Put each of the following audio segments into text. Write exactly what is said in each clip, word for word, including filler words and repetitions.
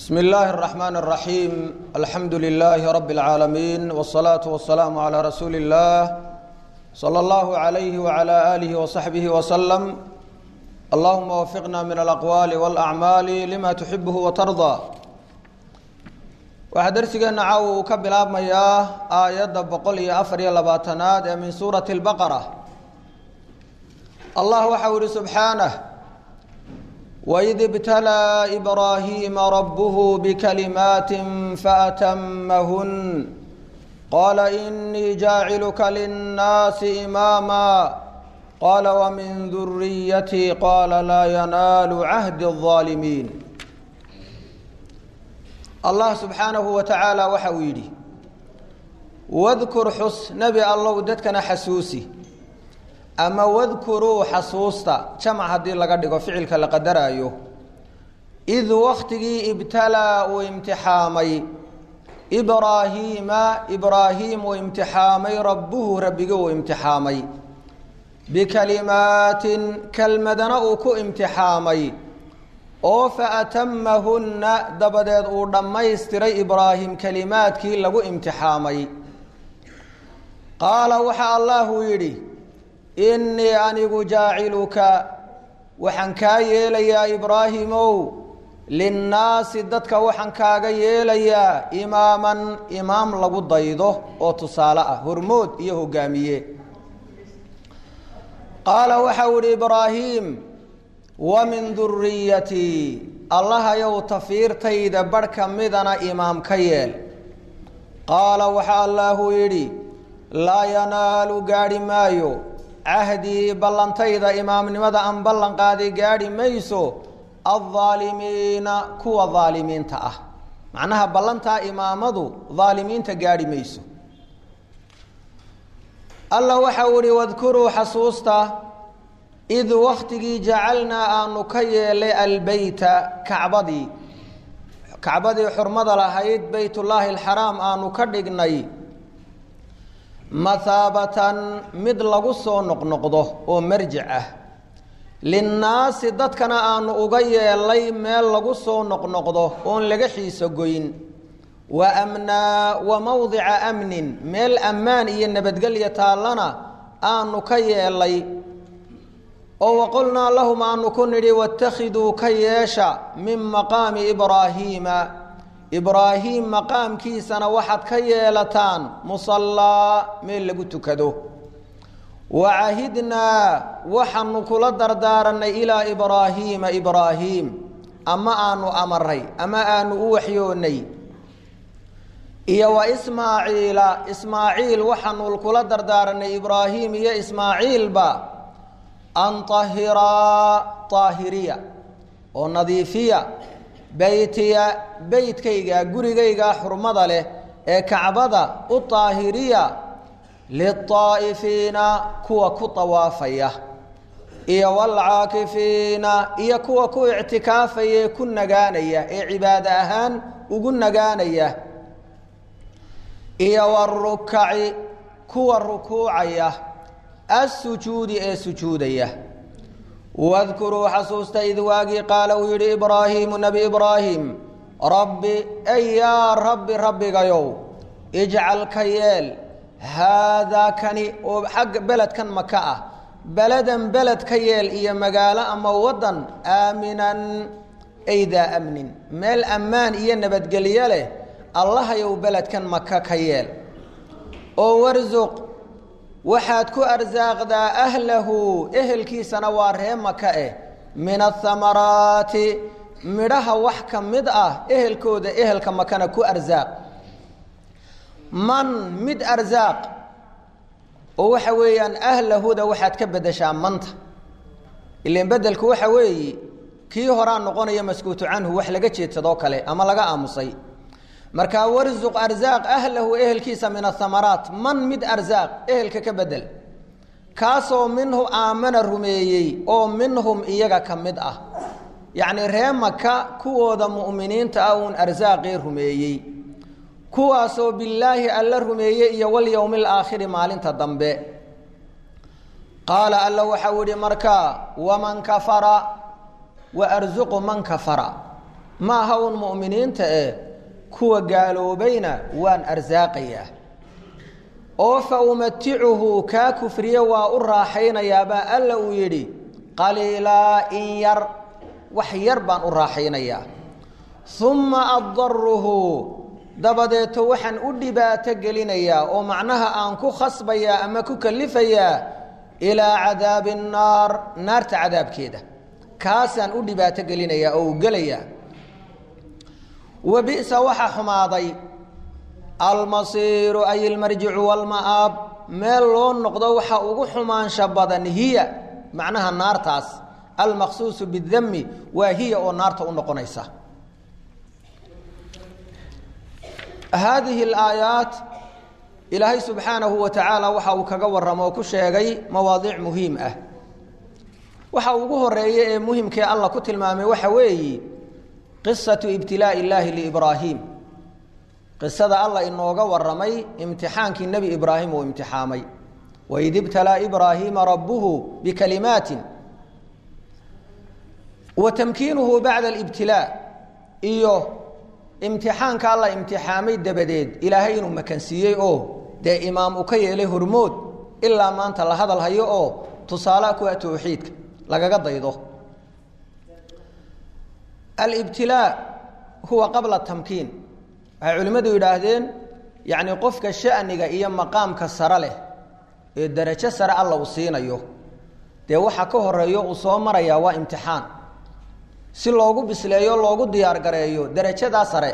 بسم الله الرحمن الرحيم الحمد لله رب العالمين والصلاة والسلام على رسول الله صلى الله عليه وعلى آله وصحبه وسلم اللهم وفقنا من الأقوال والأعمال لما تحبه وترضى وحدرسنا عاو كبلاب مياه آيات بقولي أفري لباتناد من سورة البقرة الله وحور سبحانه وإذ ابتلى إبراهيم ربه بكلمات فأتمهن قال إني جاعلك للناس إماما قال ومن ذريتي قال لا ينال عهد الظالمين الله سبحانه وتعالى وحويلي واذكر حس نبي الله ودتكنا حسوسي أما واذكروا حصوصتا جمع هذه لقد فعل كالقدر أيوه إذ وقتي ابتلى وامتحامي إبراهيم إبراهيم وامتحامي ربه ربه وامتحامي بكلمات كالمدنأك امتحامي أو فأتمهن دبدت ودما يستري إبراهيم كلمات كي لغو امتحامي قال وحى الله يري إني أنيق جاعلك وحنكاي ليا إبراهيم للناس دتك وحنكاي ليا إماما إمام لغو ضيضه وتصالأه هرمود إيه قاميه قال وحور إبراهيم ومن ذريتي الله يو تفير تيد بركة مدنا إمام كيل قال وحى الله يري لا ينال قاري مايو عهدي بلنتيدا إمام نمدا أن بلن قادي قادي ميسو الظالمين كوا ظالمين تأه معناها بلنتا إمامدو ظالمين تقادي ميسو الله وحوري واذكروا حصوصتا إذ وقتي جعلنا أن نكيل البيت كعبدي كعبدي حرمد لهيد بيت الله الحرام أن نكدقني مثابة مد لغو سو نقنقدو او مرجعه للناس ددكنا ان اوغيلay meel lagu soo noqnoqdo oo laga xiiso goyn wa amna wa mawdi'a amnin meel amaan iyo nabadgelyo taalana aanu ka yeelay oo waqulna lahum an kunri wattakhidu kayeesha min maqami ibrahima إبراهيم مقام كيسنا واحد كيالتان مصلى من لقتكدو وعهدنا وحن كل دردارنا إلى إبراهيم إبراهيم أما أنو أمري أما أنو أوحيوني إيا وإسماعيل إسماعيل وحن كل دردارنا إبراهيم يا إسماعيل با أن طهرا طاهرية ونظيفية بيتيا بيتكيغا غوريغا حرمدا له ee kacbada u taahiriya litaa'ifina kuwa ku tawaafaya iyo wal aakifina iyo kuwa ku i'tikaafaya ku nagaanaya ee cibaada ahaan ugu nagaanaya iyo waruk'i kuwa rukuucaya as-sujuudi ee sujuudaya واذكروا حصوصت إذ واقي قال ويري إبراهيم نبي إبراهيم ربي أي يا ربي ربي قيو اجعل كيال هذا كني وحق بلد كان مكاء بلدا بلد كيال إيا مقالة أما وضا آمنا أيدا أمن مال أمان إيا نبت قلياله الله يو بلد كان مكاء كيال وارزق waxaad ku arsaaqda ahlahu ehelkiisana waa reemaka eh min athamaraati midhaha wax ka mid ah ehelkooda ehelka makana ku arsaaq man mid arsaaq oo waxa weeyaan ahlahuda waxaad ka bedeshaa manta ileen bedelku waxa weeye kii horaan noqonaya maskuutu canhu wax laga jeedsado kale ama laga aamusay marka warzuq arzaaq ahlahu ehelkiisa min athamaraat man mid arzaaq ehelka ka bedel kaasoo minhu aamana rumeeyey oo minhum iyaga ka mid ah yacni reemaka kuwooda mu'miniinta ah uun arzaaqii rumeeyey kuwaasoo billaahi alla rumeeyey iyo wal yowmil aakhiri maalinta dambe qaala alla waxa wili markaa waman kafara wa arzuqu man kafara ما هون مؤمنين تأه كوا قالوا بين وان أرزاقيا أو فأمتعه كاكفريا وأراحين يابا ألا ويدي قليلا إن ير وحير بان أراحين يا ثم أضره دبدت وحن أدبا تقلينيا ومعناها أنكو خصبيا أما كلفيا إلى عذاب النار نار عذاب كده كاسان أدبا تقلينيا أو قليا وبئس وحا حماضي المصير أي المرجع والمآب ميلون نقضى وحا أغو حمان شبادا هي معناها النار تاس المخصوص بالذم وهي أو النار تقنيسة هذه الآيات إلهي سبحانه وتعالى وحا وكغور رموك الشيغي مواضيع مهمة وحا وغو الرئيه مهم كي الله كتل مامي وحوي قصة ابتلاء الله لإبراهيم قصة الله إنه غور رمي امتحان كي النبي إبراهيم وامتحامي وإذ ابتلى إبراهيم ربه بكلمات وتمكينه بعد الابتلاء إيوه امتحان كالله امتحامي دبديد إلهي إنه مكانسيي أو ده إمام أكي إليه هرمود إلا ما أنت لهذا الهيو أو تصالك وتوحيدك لقى قد يضو الابتلاء هو قبل التمكين علماء يراهدين يعني قفك الشأن إيا مقام كسر له الدرجة سر الله وصينا يو ده وحا كهريو وصومر يا وامتحان si loogu bisleeyo loogu diyaar gareeyo darajada sare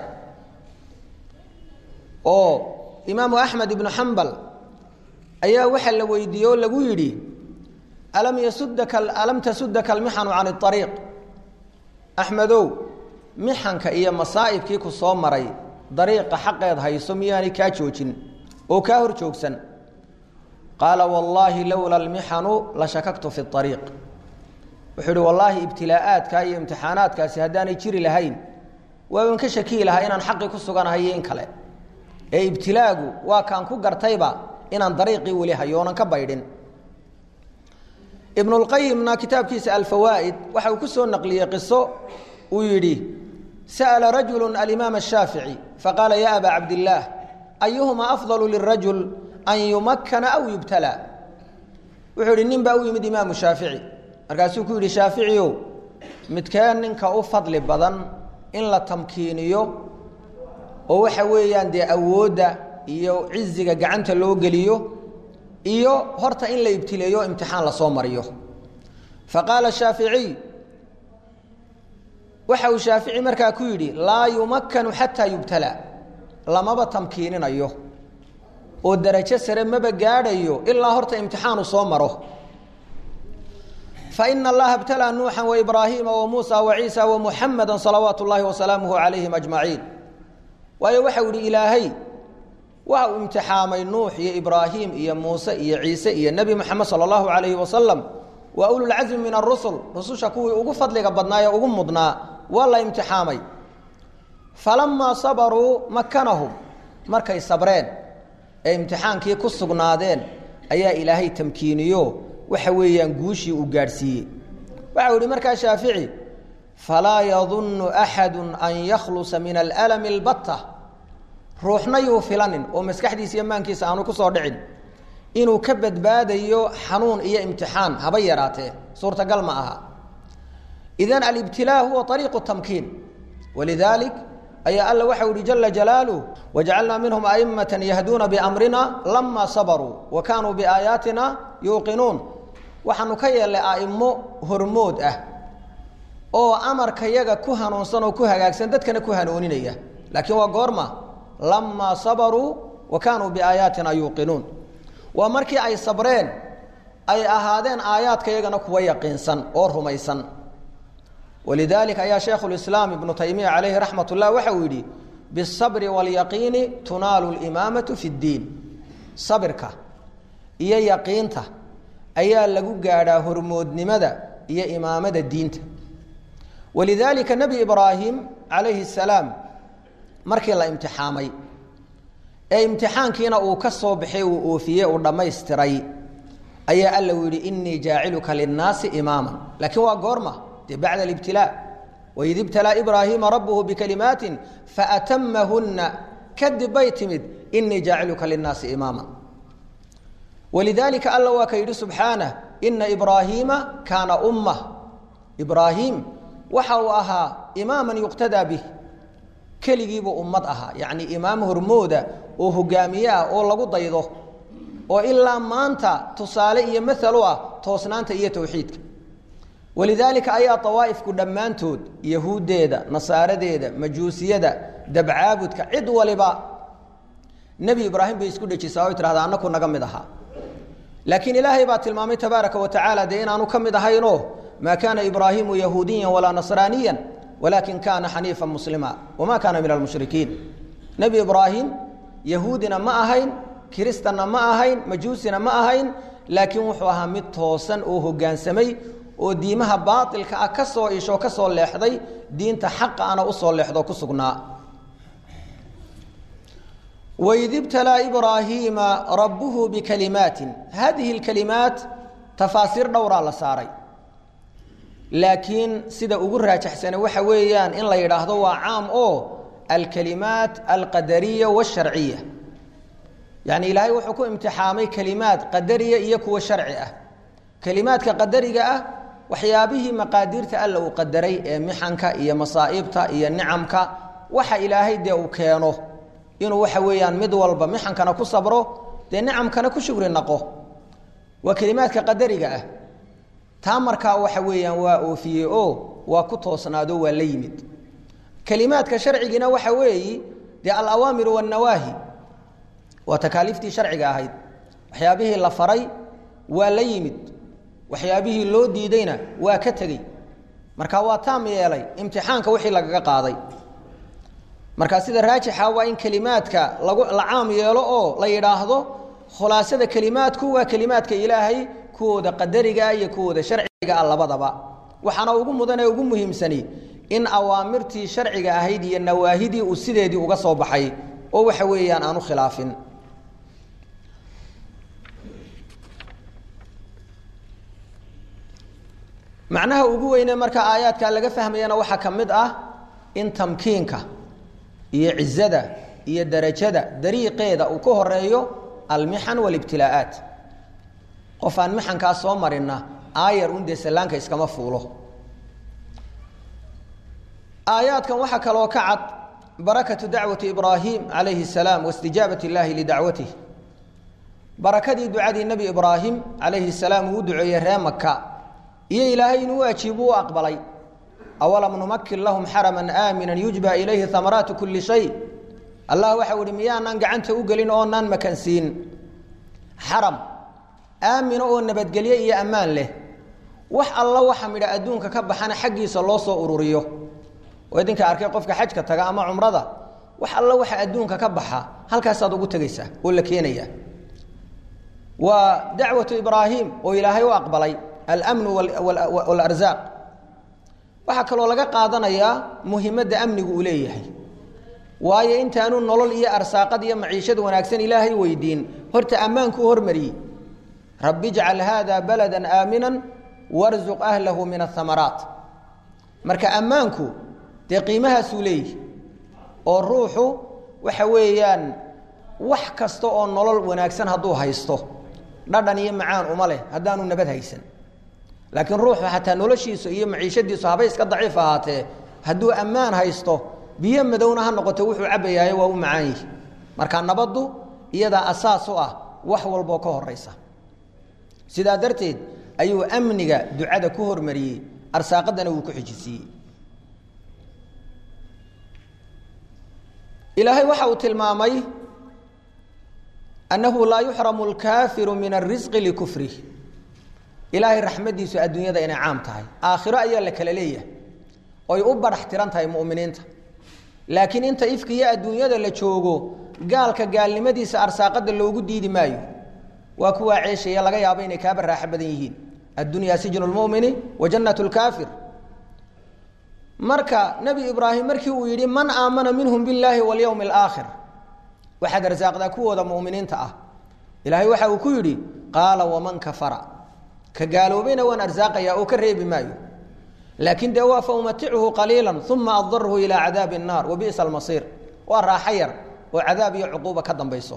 oo Imam Ahmad ibn Hanbal ayaa waxa la weydiiyo lagu yiri alam yasuddaka alam tasuddaka almihan an at-tariq Ahmadow mihanka iyo masaa'ibkii ku soo maray dariiqa xaqeed hayso miyaani ka joojin oo ka hor joogsan qala wallahi lawla almihanu la shakaktu fi at-tariq وحده والله ابتلاءات كاي امتحانات كاسي هداني جيري لهين وان كشكي لها ان حقي كسغان هيين كله اي ابتلاغو وا كان كو غرتيبا ان طريقي ولي هيونن كبايدين ابن القيم نا كتاب كيس الفوائد وحو كسو نقليه قصه ويدي سأل رجل الامام الشافعي فقال يا ابا عبد الله ايهما افضل للرجل ان يمكن او يبتلى وحوري نين با ويمد امام الشافعي markaasuu ku yiri Shaafiiciyo midkaan ninka u fadli badan in la tamkiiniyo oo waxa weeyaan de awooda iyo ciziga gacanta loo galiyo iyo horta in la ibtileeyo imtixaan la soo mariyo faqala Shaafici waxa uu Shaafici markaa ku yiri la yumakkanu hatta yubtala lamaba tamkiininayo oo darajo sare maba gaadhayo ilaa horta imtixaan uu soo maro فإن الله ابتلى نوحا وإبراهيم وموسى وعيسى ومحمدا صلوات الله وسلامه عليهم أجمعين ويوحوا إلهي وهو امتحامي نوح يا إبراهيم يا موسى يا عيسى يا النبي محمد صلى الله عليه وسلم وأولو العزم من الرسل رسول شكوي وقفت لك بدنايا وقمضنا والله امتحامي فلما صبروا مكنهم مركي الصبرين امتحان كي كسقنادين أي إلهي تمكينيو وحويان غوشي وغارسيه وعوري مركا شافعي فلا يظن احد ان يخلص من الالم البتة روحنا يوفلن ومسكحديس يمانكيس aanu ku soo dhicin inuu ka badbaadayo xanuun iyo imtixaan haba yaraatee suurta gal ma aha idan al-ibtilaa huwa tariiq at-tamkin walidalik ay alla waxa uu jalla jalaalu waja'alna minhum a'immatan yahduna bi amrina lamma sabaru wa kanu bi ayatina yuqinun waxaanu ka yeelay aimo hormood ah oo amarka yaga ku hanuunsan oo ku hagaagsan dadkana ku hanuuninaya laakiin waa goorma lamma sabaru wa kanu bi ayatina yuqinun wa markii ay sabreen ay ahaadeen aayaadka yagana kuwa yaqiinsan oo rumaysan ولذلك يا شيخ الإسلام ابن تيمية عليه رحمة الله وحويدي بالصبر واليقين تنال الإمامة في الدين صبرك إيا يقينته أيا لغو غادا هرمود نمدا إيا إمامة الدين ولذلك النبي إبراهيم عليه السلام مركي الله امتحامي أي امتحان كينا أوكسو بحي وأوفيه ودما يستري أيا ألا ويدي إني جاعلك للناس إماما لكن هو قرمه بعد الابتلاء وإذ ابتلى إبراهيم ربه بكلمات فأتمهن كدب بيتمد إني جاعلك للناس إماما ولذلك الله وكيد سبحانه إن إبراهيم كان أمة إبراهيم وحوأها إماما يقتدى به كليجيب أمتها يعني إمام هرمودة وهجامية والله ضيضه وإلا ما أنت تصالي مثلها توصنانت إيه توحيدك ولذلك أي طوائف كدمان تود يهود ديدا نصارى ديدا مجوسية دا دبعابد كعد ولبا نبي إبراهيم بيسكود يساوي ترى هذا أنكم نجمدها لكن إلهي بات المامي تبارك وتعالى دينا نكمدها ينوه ما كان إبراهيم يهوديا ولا نصرانيا ولكن كان حنيفا مسلما وما كان من المشركين نبي إبراهيم يهودنا ما أهين كريستنا ما أهين مجوسنا ما أهين لكن وحوها متوسن أوه جان سمي وديمها باطل كأكسو إيشو كسو اللحظي دين تحق أنا أصول اللحظة كسقنا وإذ ابتلى إبراهيم ربه بكلمات هذه الكلمات تفاسير دورة لساري لكن سيدا أقرها تحسن وحويان إن لا يراهدوا عام أو الكلمات القدرية والشرعية يعني إلهي وحكو امتحامي كلمات قدرية يكو شرعية كلمات كقدرية وحيابه مقادير تألو قدري محنك إيا مصائبك إيا نعمك وحا إلهي ديو كيانو إنو وحويان مدول بمحنك نكو صبرو دي نعمك نكو شكر نقو وكلمات كقدرية تامركا وحويان وفي أو وكتو صنادو وليمد كلمات كشرعينا وحوي دي الأوامر والنواهي وتكاليفتي شرعية هاي وحيابه اللفري وليمد waxyaabihii loo diidayna waa ka tagay marka waa taam yeelay imtixaanka wixii laga qaaday marka sida raajixa waa in kalimaadka lagu laam yeelo oo la yiraahdo khulaasada kalimaadku waa kalimaadka ilaahay kuwada qadariga iyo kuwada sharciga labadaba waxana ugu mudan ee ugu muhiimsani in awaamirtii sharciga ahayd iyo nawaahidii uu sideedii uga soo baxay oo waxa weeyaan aanu khilaafin معناها وجوهنا مركا آيات كان لقى فهمينا وحكمد آه إن تمكينك يعزده يدرجده دريقه وكهر رأيه المحن والابتلاءات قفان محن كاسو مرنا آير وندي سلانك إسكما فوله آيات كان وحكى لو كعد بركة دعوة إبراهيم عليه السلام واستجابة الله لدعوته بركة دعاء النبي إبراهيم عليه السلام ودعي رامكا إيه إلهي نواجبوا وأقبلي أولم نمكن لهم حرما آمنا يجبى إليه ثمرات كل شيء الله وحول ميانا قعنت أقلين أونان مكانسين حرم آمن أون نبت قليه إيه أمان له وح الله وحمد أدونك كبحنا حقي صلوصه أروريه وإذن كأركي قفك حجك تقام عمرضة وح الله وح أدونك كبحها هل كاسادو تقيسه ولا كينية ودعوة إبراهيم وإلهي وأقبلي الأمن والأرزاق وحكى الله لقى قادنا يا مهمة أمن قوليه waayo intaanu nolol iyo arsaaqad iyo maciishad wanaagsan ilaahay weydiin horta amaanku hormari rabbi ij'al hada baladan aaminan warzuq ahlihi min athamarat marka amaanku de qiimaha suulay oo ruuxu waxa weeyaan wax kasto oo nolol wanaagsan haduu haysto dhadhan iyo macaan uma leh hadaanu nabad haysan laakiin ruuxu hatta noloshiisa iyo maciishadiisa habay iska daciif ahaatee haduu amaan haysto biyo madowna ha noqoto wuxuu cabayaay waa u macaan yahay marka nabadu iyada asaas u ah wax walba ka horeysa sida darteed ayuu amniga ducada ku hormariyay arsaaqadana uu ku xijisiyay ilaahay waxa uu tilmaamay annahu la yuhramu al-kafiru min ar-rizqi likufrihi ilaahay rahmadiisu adduunyada inay caam tahay aakhiro ayaa la kala leeyahay oo ay u baraxtiran tahay muuminiinta laakiin inta ifkiya adduunyada la joogo gaalka gaalnimadiisa arsaaqada loogu diidi maayo waa kuwa ceeshay laga yaabo inay ka baraax badan yihiin addunya sijnul mu'mini wa jannatul kafir marka nabi ibraahim markii uu yiri man aamana minhum billahi wal yawmil aakhir waxa arsaaqada kuwada muuminiinta ah ilaahay waxa uu ku yiri qaala wa man kafara ka gaaloobayna waan arsaaqaya oo ka reebi maayo laakiin dee waa faumatichu qaliila uma addarhu ilaa cadaabi الnaar wabi'sa almasiir waa raaxo yar oo cadaab iyo cuquuba ka dambayso.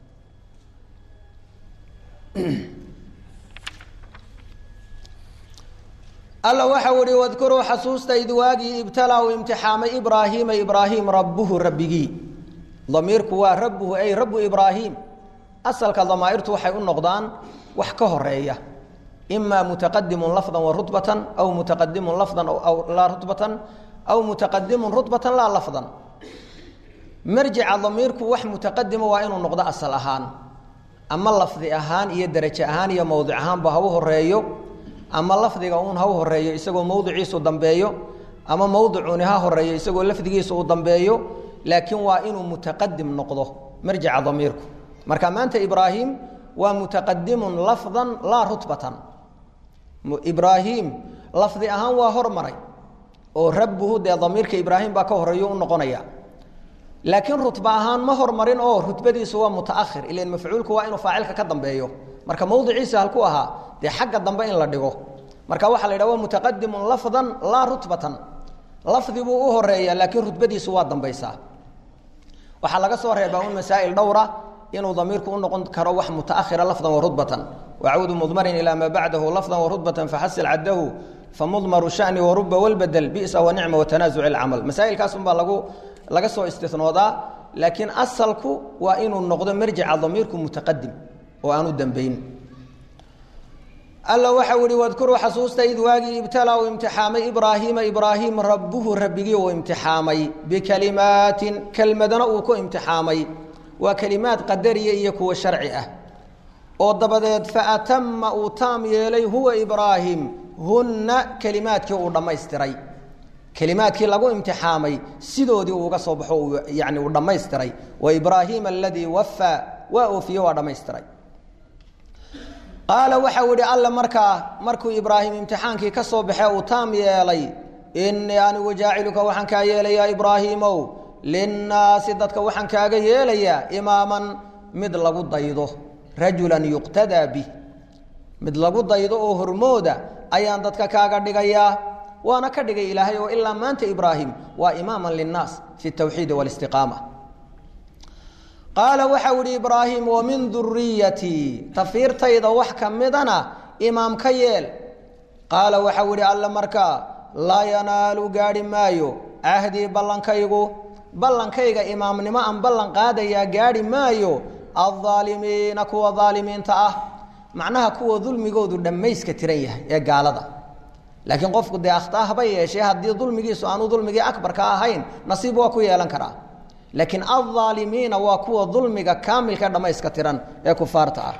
alla waxa uhi wadkuruu xasuusta id waagii ibtalaa u imtixaamay ibraahiima ibraahim rabbuhu rabbigii. damiirku waa rabbuhu ay rabu ibraahim. asalka damaa'irtu waxay u noqdaan wax ka horeeya, imaa mutaqadimun lafdan wa rutbatan aw mutaqadimun lafdan aw laa rutbatan aw mutaqadimun rutbatan laa lafdan. marjica damiirku wax mutaqadima waa inuu noqdo asal ahaan, ama lafdi ahaan iyo darajo ahaan iyo mowdic ahaanba ha u horeeyo, ama lafdiga uun ha u horeeyo isagoo mowdiciisu dambeeyo, ama mowdicuni ha horeeyo isagoo lafdigiisu uu dambeeyo, laakiin waa inuu mutaqadim noqdo marjica damiirku. marka maanta ibraahim waa mutaqadimun lafdan laa rutbatan. ibraahim lafdi ahaan waa hormaray oo rabbuhu dee damiirka ibraahim baa ka horeeyo u noqonaya, laakiin rutba ahaan ma hormarin oo rutbadiisu waa mutaakhir, ilan mafcuulku waa inuu faacilka ka dambeeyo. marka mowdiciisa halku ahaa dee xagga dambe in la dhigo. marka waxaa la yidhaha waa mutaqadimun lafdan laa rutbatan. lafdi buu u horeeya laakiin rutbadiisu waa dambaysaa. waxaa laga soo reebaa un masaa'il dhowra inuu damiirku u noqon karo wax mutaakhira lafdan wa rutbatan. wacuudu mudmarin ilaa maa bacdahu lafdan wa rutbatan faxasil caddahu famudmaru shani waruba walbadel bisa wanicma watanaazuc ilcamal. masaa'ilkaas unbaa lagu laga soo istinoodaa, laakiin asalku waa inuu noqdo marjica damiirku mutaqadim oo aanu dambayn. alla waxa uhi wadkuruu xasuusta id waagii ibtalaa u imtixaamay ibraahiima ibraahim rabbuhu rabbigii uu imtixaamay bikalimaatin kelmadana uu ku imtixaamay. waa kelimaad qadariya iyo kuwa sharci ah, oo dabadeed faatama uu taam yeelay huwa ibraahim hunna kelimaadkii uu dhammaystiray. kelimaadkii lagu imtixaamay sidoodii uu uga soo baxo yani uu dhammaystiray. wa ibraahiima aladii wafaa waa oofiye waa dhammaystiray. qaala waxau ihi alla markaa markuu ibraahim imtixaankii ka soo baxee uu taam yeelay, inii anigu jaaciluka waxaan kaa yeelayaa ibraahiimow linnaasi dadka waxaan kaaga yeelayaa imaaman mid lagu daydo, rajulan yuqtadaa bih, mid lagu daydo oo hormooda ayaan dadka kaaga dhigayaa. waana ka dhigay ilaahay oo ilaa maanta ibraahim waa imaaman linnaas fi tawxiidi walistiqaama. qaala waxau ihi ibraahim wamin duriyatii tafiirtayda wax ka midana imaam ka yeel. qaala waxau ihi alla markaa laa yanaalu gaadhi maayo cahdii ballankaygu, ballankayga imaamnimo aan ballan qaadayaa gaadhi maayo aldaalimiina kuwa daalimiinta ah, macnaha kuwa dulmigoodu dhammayska tiran yahay ee gaalada. laakiin qofku dee akhtaa haba yeeshee haddii dulmigiisu aanu dulmigii akbarka ahayn nasiib waa ku yeelan karaa, laakiin aldaalimiina waa kuwa dulmiga kaamilka dhammayska tiran ee kufaarta ah.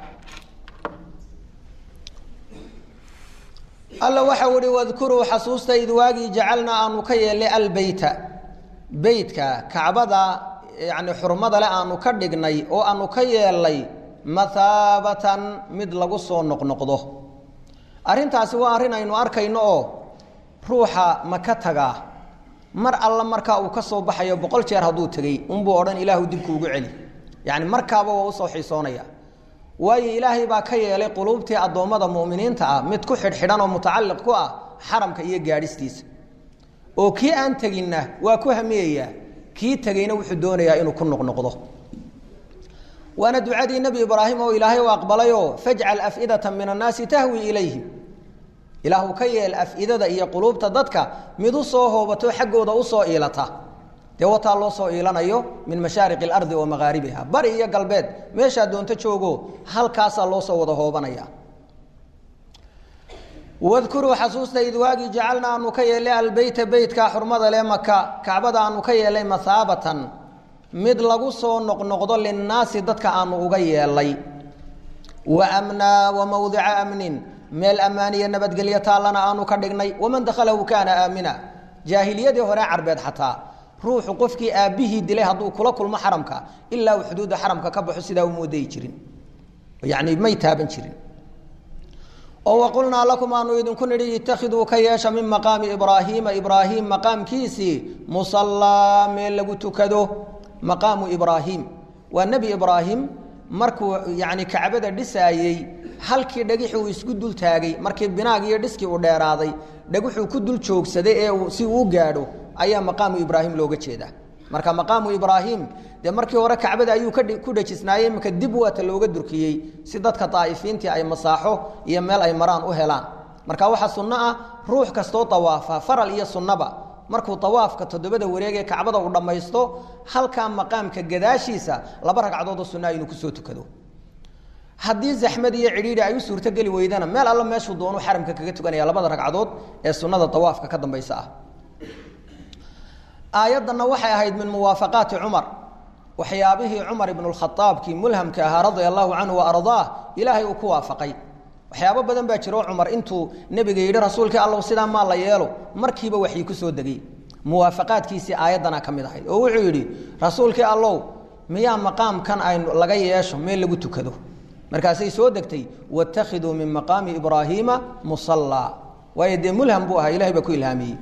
alla waxa uhi wadkuruu xasuusta id waagii jacalnaa aanu ka yeelnay albeyta beytka kacbada yani xurmada le aanu ka dhignay oo aanu ka yeelnay mathaabatan mid lagu soo noqnoqdo. arrintaasi waa arrin aynu arkayno oo ruuxa maka tagaa mar alla markaa uu ka soo baxayo boqol jeer hadduu tegey unbuu odhan ilaahu dibku ugu celi, yani markaaba waa usoo xiisoonaya. waayo ilaahay baa ka yeelay quluubtii addoommada mu'miniinta ah mid ku xidhxidhan oo mutacalliq ku ah xaramka iyo gaadhistiisa, oo kii aan teginna waa ku hamiyayaa, kii tegeyna wuxuu doonayaa inuu ku noqnoqdo. waana ducadii nebi ibraahim oo ilaahay u aqbalayoo fajcal af'idata min annaasi tahwi ilayhim. ilaahu ka yeel af'idada iyo quluubta dadka mid u soo hoobato xaggooda u soo iilata. dee wataa loo soo iilanayo min mashaariqi alardi wa maghaaribiha, bari iyo galbeed meeshaa doonto joogo halkaasaa loo soo wada hoobanaya. wadkuruu xasuusta id waagii jacalna aanu ka yeelay albeyta beytka xurmada le maka kacbada aanu ka yeelay mathaabatan mid lagu soo noqnoqdo linnaasi dadka aanu uga yeelay, wa amnaa wa mawdica amnin meel ammaaniya nabadgelyo taallana aanu ka dhignay. waman dakhalahu kaana aamina. jaahiliyadii hore carbeed xataa ruuxu qofkii aabbihii dilay hadduu kula kulmo xaramka ilaa uu xuduudda xaramka ka baxo sidaa uma wadayi jirin, yani may taaban jirin. oo waqulnaa lakum aanu idinku nidhi ittakhiduu ka yeesha min maqaami ibraahiima ibraahim maqaamkiisii musallaa meel lagu tukado. maqaamu ibraahim waa nebi ibraahim markuu yani kacbada dhisaayey halkii dhagixi uu isku dul taagay markii binaag iyo dhiskii uu dheeraaday dhaguxuu ku dul joogsaday ee si uu gaadho ayaa maqaamu ibraahim looga jeedaa marka maqaamu ibraahim de markii hore kacbada ayuu ku dhajisnaayay marka dib waata looga durkiyay si dadka taa'ifiintii ay masaaxo iyo meel ay maraan u helaan marka waxa sunna ah ruux kasto tawaafa faral iyo sunnaba markuu tawaafka todobada wareeg ee kacbada u dhamaysto halka maqaamka gadaashiisa laba ragcadood oo sunna inuu ku soo tukado haddii zaxmad iyo cidhiidhi ay u suurto gali weydana meel alla meeshuu doono xaramka kaga tukanaya labada ragcadood ee sunnada tawaafka ka dambaysa ah aayadana waxay ahayd min muwaafaqaati Umar waxyaabihii Umar ibn al-Khattab ki mulhamka ahaa radiyallahu anhu wa ardaah ilaahay uu ku waafaqay waxyaabo badan baa jiro Umar intuu nabiga yiri rasuulka Allah sidaa ma la yeelo markiiba waxii ku soo dagay muwaafaqaadkiisi aayadana kamid ahayd oo wuxuu yiri rasuulka Allah miya maqaamkan ay laga yeesho meel lagu tukado markaasay soo degtay wattakhidhu min maqami ibrahima musalla wayde mulham buu ahaa ilaahay ba ku ilhaamiyay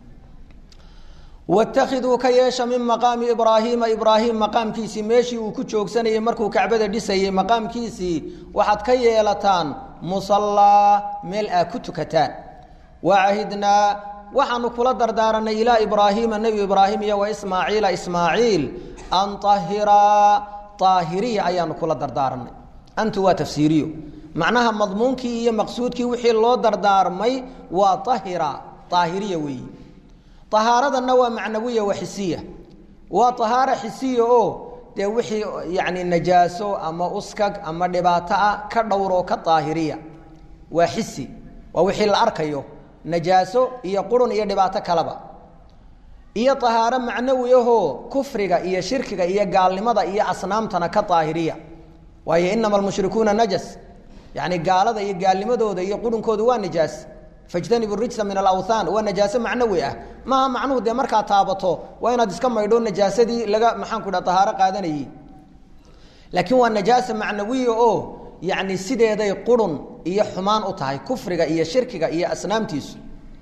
wattakhidhu kayasha min maqami ibrahima ibrahim maqamkiisi meeshii uu ku joogsanayay markuu kacbada dhisayay maqamkiisi waxaad ka yeelataan musalla meel aa ku tukataan waahidna waxaanu kula dardaaranay ila ibrahima nabi ibrahim iyo wa ismaaciil ismaaciil an tahira tahiriya ayaanu kula dardaaranay antu wa tafsiiriyo macnaha madmuunkii iyo maqsuudkii wixii loo dardaarmay waa tahira tahiriya weey tahaaradana waa macnawiya wa hisiya waa tahaara hisiya oo de wixii yaani najaaso ama uskag ama dhibaato ah ka dhowro ka tahiriya waa hisi waa wixii la arkayo najaaso iyo qurun iyo dhibaato kalaba iyo tahaara macnawiyaho kufriga iyo shirkiga iyo gaalnimada iyo asnaamtana ka tahiriya waayo inamal mushrikuuna najas yani gaalada iyo gaalnimadooda iyo qurunkooda waa najaas fajtanibu rijsa min al-awthan wa najasa macnawi ah ma macnuhu de marka taabato waa inaad iska maydho najaasadii laga maxaan ku dhahay tahaara qaadanayay laakiin waa najaasa macnawi oo yani sideeday qurun iyo xumaan u tahay kufriga iyo shirkiga iyo asnaamtiisu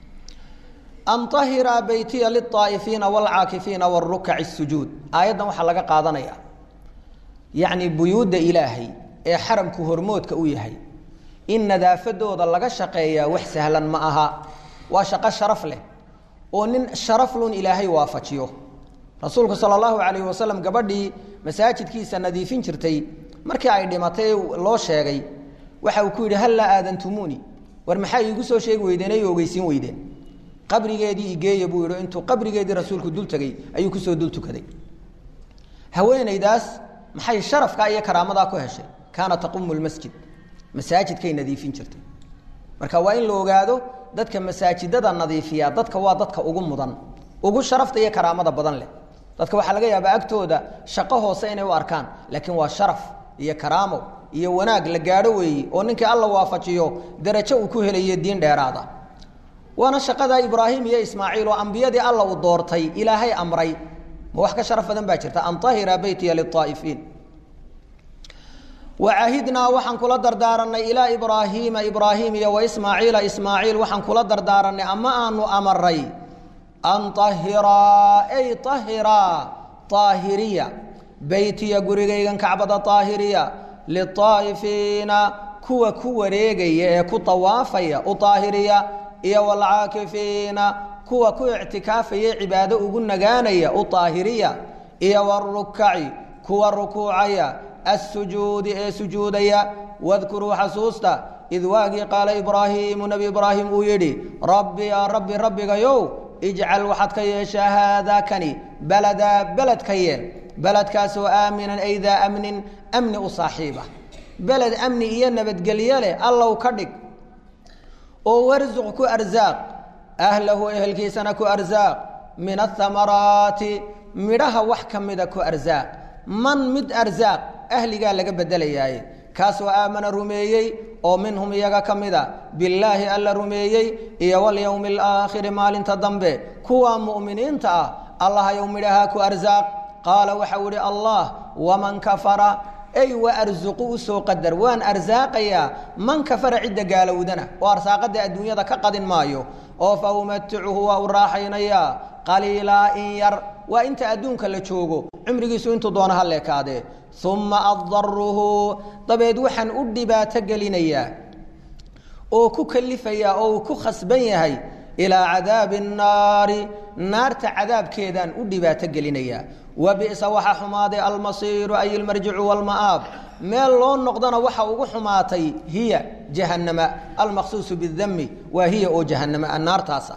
an tahira baytiya lit-taa'ifina wal-'aakifina war-ruk'i as-sujud ayadan waxa laga qaadanaya yani buyuuda ilaahay ee xaramku hormoodka u yahay in nadaafadooda laga shaqeeyaa wax sahlan ma aha waa shaqo sharaf leh oo nin sharaf lun ilaahay waafajiyo rasuulku sallallahu alayhi wasallam gabadhii masaajidkiisa nadiifin jirtay markii ay dhimatay loo sheegay waxa uu ku yiri hal la aadantumuni war maxay igu soo sheeg weydeenay ogeysiin weydeen qabrigeedii igeeyo buu yiri intuu qabrigeedii rasuulku dul tagay ayuu ku soo dul tukaday haweenaydaas maxay sharafka iyo karaamada ku heshay kaana taqumul masjid masaajidkay nadiifin jirtay marka waa in la ogaado dadka masaajidada nadiifiya dadka waa dadka ugu mudan ugu sharafta iyo karaamada badan leh dadka waxa laga yaabaa agtooda shaqo hoose inay u arkaan laakiin waa sharaf iyo karaamo iyo wanaag la gaadho weey oo ninkii Allah waafajiyo darajo uu ku helayo diin dheeraada waana shaqada ibraahim iyo ismaaciil oo anbiyadii Allah u doortay ilaahay amray ma wax ka sharaf badan baa jirta an tahira baytiya lit-taa'ifiin وعهدنا وحن كل دردارنا إلى إبراهيم إبراهيم وإسماعيل إسماعيل وحن كل دردارنا أما أنو أمري أن طهرا أي طهرا طاهرية بيتي قريقا كعبة طاهرية للطائفين كوا كوا ريقيا كوا طوافيا وطاهرية إيا والعاكفين كوا كوا اعتكافيا عبادة وقلنا قانيا وطاهرية إيا والركعي كوا الركوعيا السجود اي سجوديا واذكروا حسوستا اذ واقي قال ابراهيم نبي ابراهيم ويدي ربي يا ربي ربي يو اجعل وحد كيشا هذا كني بلدا بلد كيل بلد كاسو امنا اي ذا امن امن وصاحبه بلد امن اي نبد قليله الله وكدق او ورزقك ارزاق اهله اهل كيسنك ارزاق من الثمرات مدها وحكمدك ارزاق من مد ارزاق أهلها لقى بدلياي كاسوا آمن رميي أو منهم يجا كمدا بالله ألا رميي إيا واليوم الآخر مال تضمبه كوا مؤمنين تا الله يوم لها كو أرزاق قال وحوري الله ومن كفر أي وأرزقه سو قدر وان أرزاقيا من كفر عدة قال ودنا وأرزاق الدنيا ذا كقد مايو أو فأمتعه وراحينيا قليلا إن ير وإنت أدونك اللي تشوقه عمرك سو انتو دونها اللي كاده ثم أضره طبيد وحن أدبا تقلينيا أو كو كلفيا أو كو خسبيا هاي ilaa cadaabi annaari naarta cadaabkeedaan u dhibaato gelinaya wabi'sa waxa xumaaday almasiiru ay almarjicu walma'aab meel loo noqdana waxa ugu xumaatay hiya jahannama almaqsuusu bidami waa hiya oo jahannama annaartaasa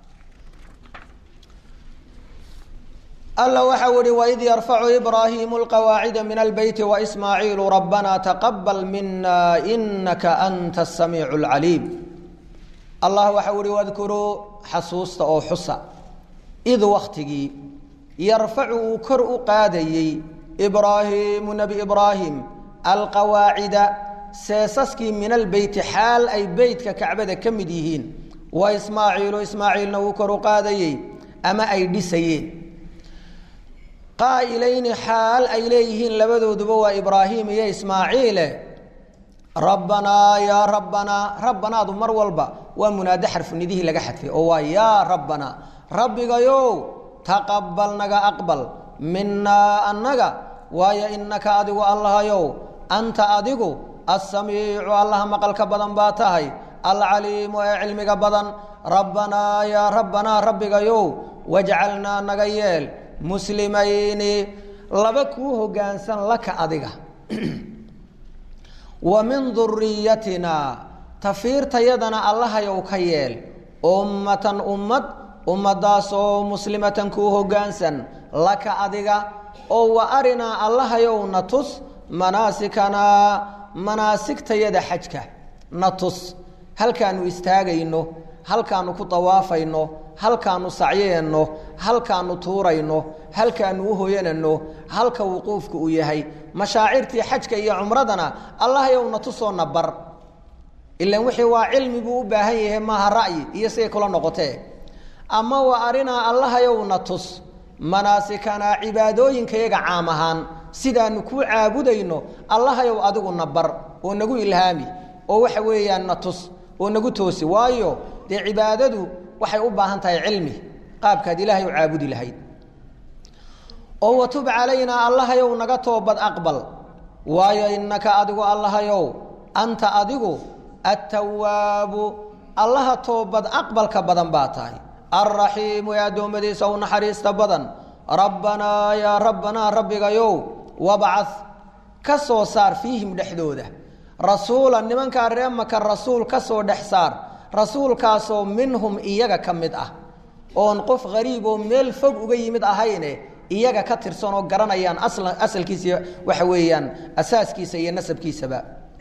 الله وحوري وإذ يرفع إبراهيم القواعد من البيت وإسماعيل ربنا تقبل منا إنك أنت السميع العليم الله وحوري واذكروا حصوصة أو حصة إذ وقتك يرفع كرء قادي إبراهيم نبي إبراهيم القواعد سيسسكي من البيت حال أي بيت ككعبة كمديهين وإسماعيل إسماعيل نوكر قادي أما أي دسيين قائلين حال إليهن لبدو دبوا إبراهيم يا إسماعيل ربنا يا ربنا ربنا ضمر والبا ومنادى حرف نديه لقحت فيه أو يا ربنا ربي يو تقبلنا أقبل منا أنك ويا إنك أدقو الله يو أنت أدقو السميع الله مقلك بدن باتهي العليم وعلمك بدن ربنا يا ربنا ربي يو واجعلنا نغيل مسلمين لبكوه جانسا لك أدقى ومن ذريتنا تفير تيدنا الله يوكيل أمة أمة أمة داسو مسلمة كوه جانسا لك أدقى أو أرنا الله يو نتس مناسكنا مناسك تيد حجك نتس هل كانوا يستاغينه هل كانوا كطوافينه هل كانوا سعيينه هل كانوا تورينه هل كانوا هويننه هل كوقوفك وياهي مشاعرتي حجك يا عمرنا الله يوم نتصو نبر إلا وحي وعلمي بو باهيه ما رأي يسي كل نقطه أما وأرنا الله يوم نتص مناسكنا عبادوين كيغا عامهان سيدا نكو عابدينه الله يوم أدو نبر ونقو إلهامي ووحويا نتص ونقو توسي وايو دي عبادته waxay u baahan tahay cilmi qaabka ilaahay u caabudi lahayd oo tub alayna allah yow naga toobad aqbal waayo innaka adigu allah yow anta adigu at-tawwab allah toobad aqbalka badan baa tahay ar-rahim ya doomadiisa oo naxariista badan rabbana ya rabbana rabbiga yow wab'ath kasoo saar fiihim dhaxdooda rasuulan nimanka reemaka rasuul kasoo dhaxsaar رسول كاسو منهم إيجا كمد أه أون قف غريب وميل فوق وجيمد أهينه إيجا كتر صنو قرنا يان أصل أصل كيس وحويان أساس كيس ينسب كيس بقى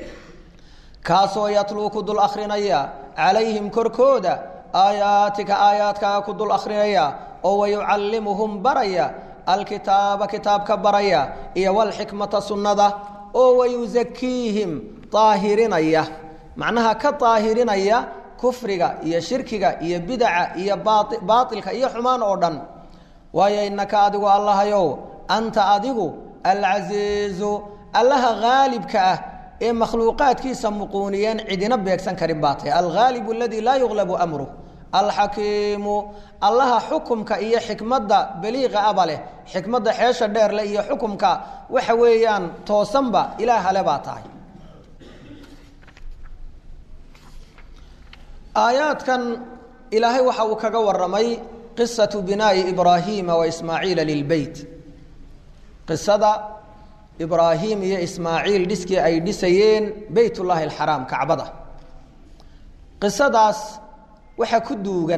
كاسو يطلو كد الآخرين يا عليهم كركودا آياتك آياتك كد الآخرين يا أو يعلمهم بريا الكتاب كتاب كبريا إيا والحكمة سنة أو يزكيهم طاهرين يا معناها كطاهرين يا كفرك يا شركك يا بدع يا باطل باطلك يا حمان أردن ويا إنك أدعو الله يو أنت أدعو العزيز الله غالب كأه إيه مخلوقات كي سمقونيين عدنا بيكسن كريباته الغالب الذي لا يغلب أمره الحكيم الله حكمك إيه حكمة بليغ أبله حكمة حيش الدير لإيه حكمك وحويان توسنبا إله لباته آيات كان إلهي وحاو كغور رمي قصة بناء إبراهيم وإسماعيل للبيت قصة إبراهيم يا إسماعيل ديسكي أي ديسيين بيت الله الحرام كعبده قصة داس وحا كدوغن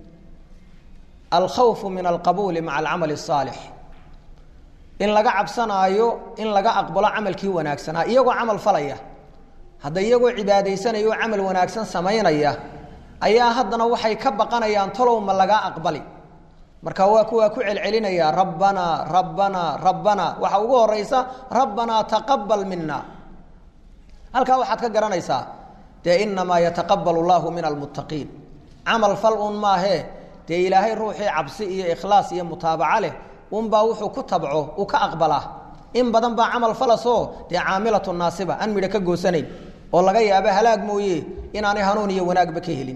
الخوف من القبول مع العمل الصالح إن لقى عبسنا أيو إن لقى أقبل عمل كي وناكسنا إيقو عمل فليه هذا إيقو عبادي سنة إيقو عمل وناكسن سمين إياه ayaa haddana waxay ka baqanayaan tolow ma laga aqbali marka waa kuwa ku celcelinaya rabbana rabbana rabbana waxa ugu horeysa rabbana taqabbal minna halka waxaad ka garanaysaa de inma yataqabbalu Allahu min almuttaqin amal falun ma he de ilaahay ruuxi cabsi iyo ikhlaas iyo mutaabaca leh un baa wuxuu ku tabco oo ka aqbala in badan baa amal falaso de aamilatu naasiba an midha ka goosanay oo laga yaabo halaag mooyee inaanay hanuun iyo wanaag ba ka helin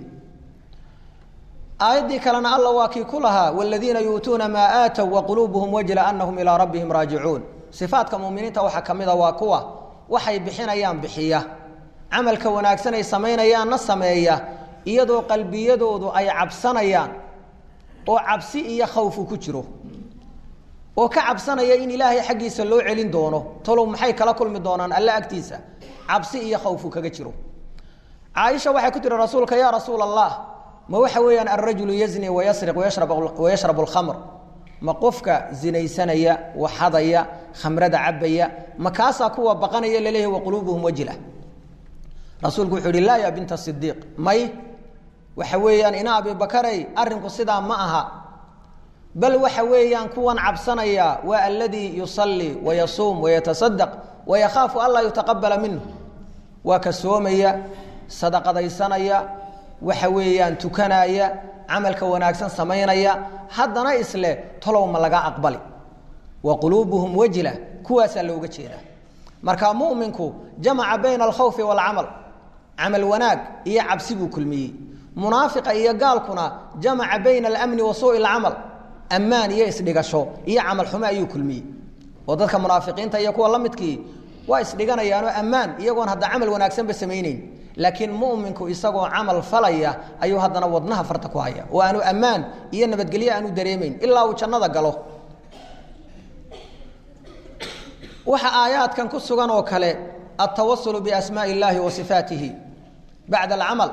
آيدي كلنا الله واكي كلها والذين يؤتون ما آتوا وقلوبهم وجل أنهم إلى ربهم راجعون صفات كمؤمنين وحكمدا واكوا وحي بحين أيام بحية عمل كوناكسنا يسمين أيام نسمية iyadoo qalbiyadoodu ay cabsanayaan oo cabsi iyo khawf ku jiro oo ka cabsanaya in ilaahay xaqiisa loo celin doono talow maxay kala kulmi doonaan alla agtiisa cabsi iyo khawf kaga jiro Aisha waxay ku tiri rasuulka ya rasuul Allah ma waxa weeyaan ar-rajulu yazni wa yasriq wa yashrab wa yashrab al-khamr ma qofka zinaysanaya wa hadaya khamrada cabaya ma kaasa kuwa baqanaya leeyahay wa qulubuhum wajila rasuulku wuxuu yiri la ya bint as-siddiq may waxa weeyaan ina abi bakaray arinku sida ma aha bal waxa weeyaan kuwan cabsanaya waa alladhi yusalli wa yasum wa yatasaddaq wa yakhafu alla yutaqabbala minhu wa kasoomaya sadaqadaysanaya waxa weeyaan tukanaya amalka wanaagsan sameeynaya haddana isle tolow ma laga aqbali wa qulubuhum wajila kuwaas looga jeeda marka muuminku jamaa bayna al-khawf wal amal amal wanaag iyo cabsigu kulmiyay munaafiqa iyo gaalkuna jamaa bayna al-amn wa suu' al-amal amaan iyo isdhigasho iyo amal xumo ayuu kulmiyay oo dadka munaafiqiinta iyo kuwa la midkii waa isdhiganayaan amaan iyagoon hadda amal wanaagsan ba sameeyeen laakiin muuminku isagoo amal falaya ayuu hadana wadnaha farta ku haya oo aanu amaan iyo nabadgelyo aanu dareemeyn ilaa uu jannada galo waxa aayaadkan ku sugan oo kale at-tawassul bi asmaa'illahi wa sifaatihi ba'da al-amal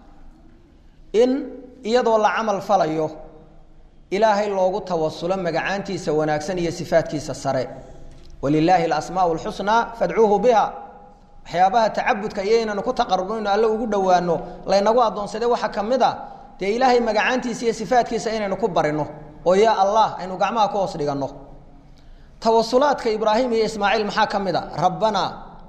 in iyadoo la amal falayo ilaahay loogu tawassulo magacaantiisa wanaagsan iyo sifaatkiisa sare walillahi al-asmaa'ul husna fad'uuhu biha waxyaabaha tacabudka iyeenana ku taqarrubno alla ugu dhawaano laynagu adoonsade waxa kamida de ilaahay magacaantiisa iyo sifaatkiisa inaynu ku barino oo ya allah aynu gacmaha ku hoos dhigano tawasulaadka ibraahim iyo ismaaciil maxaa kamida rabbana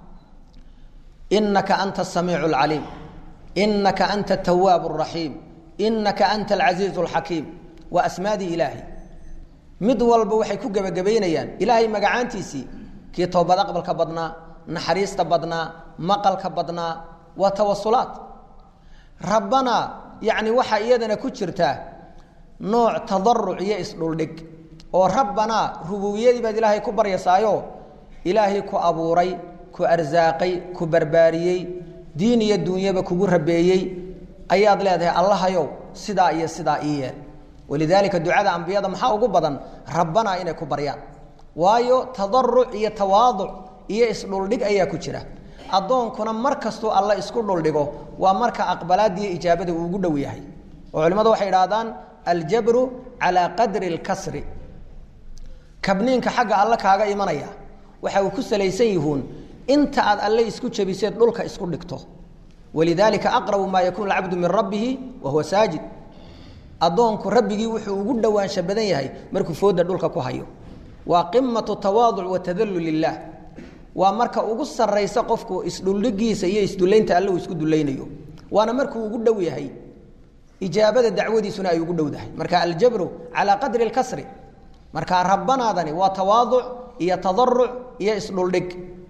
innaka anta as-sami'ul 'alim innaka anta at-tawwabur rahim innaka anta al-'azizul hakim wa asmaadi ilaahi mid walba waxay ku gabagabeynayaan ilaahay magacaantiisi kii toobad aqbalka badnaa naxariista badnaa maqalka badnaa wa tawasulaat rabbana yaani waxa iyadana ku jirta nooc tadarruc iyo isdhuldhig oo rabbana rububiyyadii baad ilaahay ku baryasaayo ilaahay ku abuuray ku arsaaqay ku barbaariyay diin iyo dunyaba kugu rabeeyay ayaad leedahay allahayow sida iyo sida iyo walidaalika ducada anbiyada maxaa ugu badan rabbana inay ku baryaan waayo tadarruc iyo tawaadu' iyo isdhuldhig ayaa ku jira adoonkuna markasto alla isku dhuldhigo waa marka aqbalaadii ijaabada uu ugu dhow yahay oo culimadu waxay yiraahdaan al-jabru ala qadri al-kasr kabniinka xagga alla kaaga imanaya waxa uu ku salaysan yihiin inta aad alla isku jabisay dhulka isku dhigto walidaalika aqrabu ma yakun al-'abdu min rabbih wa huwa sajid adoonku rabbigi wuxuu ugu dhawaansha badan yahay markuu fooda dhulka ku hayo waa qimatu tawaadu' wa tadallul lillah waa marka ugu sareysa qofku isdhuligiisa iyo isduleynta alla uu isku dulaynayo waana markuu ugu dhow yahay ijaabada dacwadiisuna ay ugu dhowdahay marka al-jabru ala qadri al-kasr marka rabbanaadani waa tawaadu' iyo tadarruc iyo isdhulig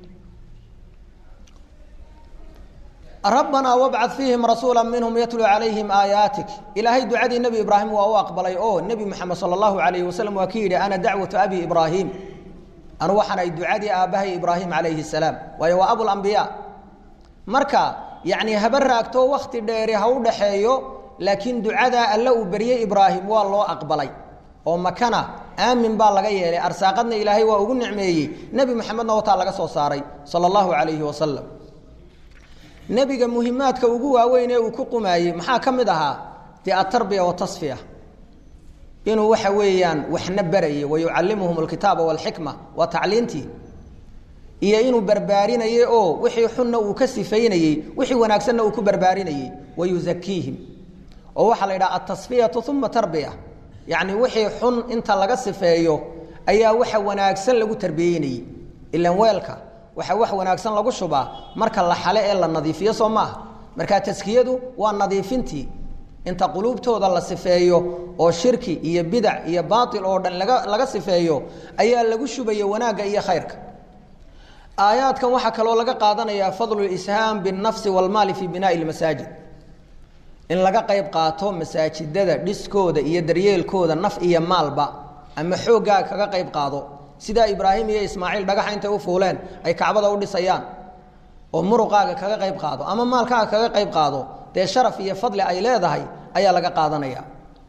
ربنا وابعث فيهم رسولا منهم يتلو عليهم آياتك إلهي دعاء النبي إبراهيم وهو أقبلي أو النبي محمد صلى الله عليه وسلم وكيل أنا دعوة أبي إبراهيم أنا وحنا دعاء آباه إبراهيم عليه السلام وهو أبو الأنبياء مركا يعني هبرك تو وقت ديري هود حيو لكن دعاء الله بريه إبراهيم والله أقبلي وما كان آمن بالغير أرساقنا إلهي وأقول نعمي نبي محمد وتعالى صاري صلى الله عليه وسلم نبيك مهماتك وجوه وين وكقماي محا كمدها دي التربية والتصفية إنه وحويان وحنا بري ويعلمهم الكتاب والحكمة وتعلينتي إيه إنه بربارين إيه أو وحي حنا وكسفين إيه وحي وناكسنا وكبربارين إيه ويزكيهم ووحل إلى التصفية ثم تربية يعني وحي حن أنت لقصف إيه أيها وحي وناكسن لقو تربيين إيه إلا ويلك waxa wax wanaagsan lagu shubaa marka la xale ee la nadiifiyo Soomaa marka taskiyadu waa nadiifintii inta qulubtooda la sifeeyo oo shirki iyo bidع iyo baatil oo dhan laga laga sifeeyo ayaa lagu shubayo wanaaga iyo khayrka aayaadkan waxa kale oo laga qaadanaya fadlul isham bin nafs wal mal fi binaa al masajid in laga qayb qaato masaajidada dhiskooda iyo daryeelkooda naf iyo maalba ama xoogaa kaga qayb qaado sida Ibraahim iyo Ismaaciil dhagaxa inta u fuuleen ay Kaabada u dhisayaan oo muruqaaga kaga qayb qaado ama maalkaaga kaga qayb qaado dee sharaf iyo fadli ay leedahay ayaa laga qaadanaya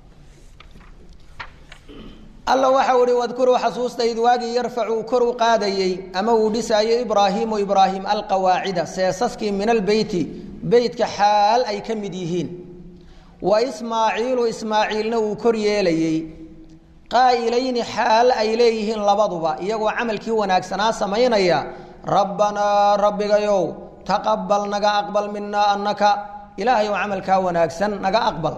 alla waxa uu wadkuru xasuusta id waagi yarfacu kuru qaadayay ama uu dhisayay ibraahim ibraahim alqawaacida seesaskii min albeyti beytka xaal ay ka mid yihiin wa ismaaciilu ismaaciilna uu kor yeelayay qaa'ilayni xaal ay leeyihiin labaduba iyagoo camalkii wanaagsanaa samaynaya rabbanaa rabbigayow taqabbal naga aqbal minaa annaka ilaahayow camalkaa wanaagsan naga aqbal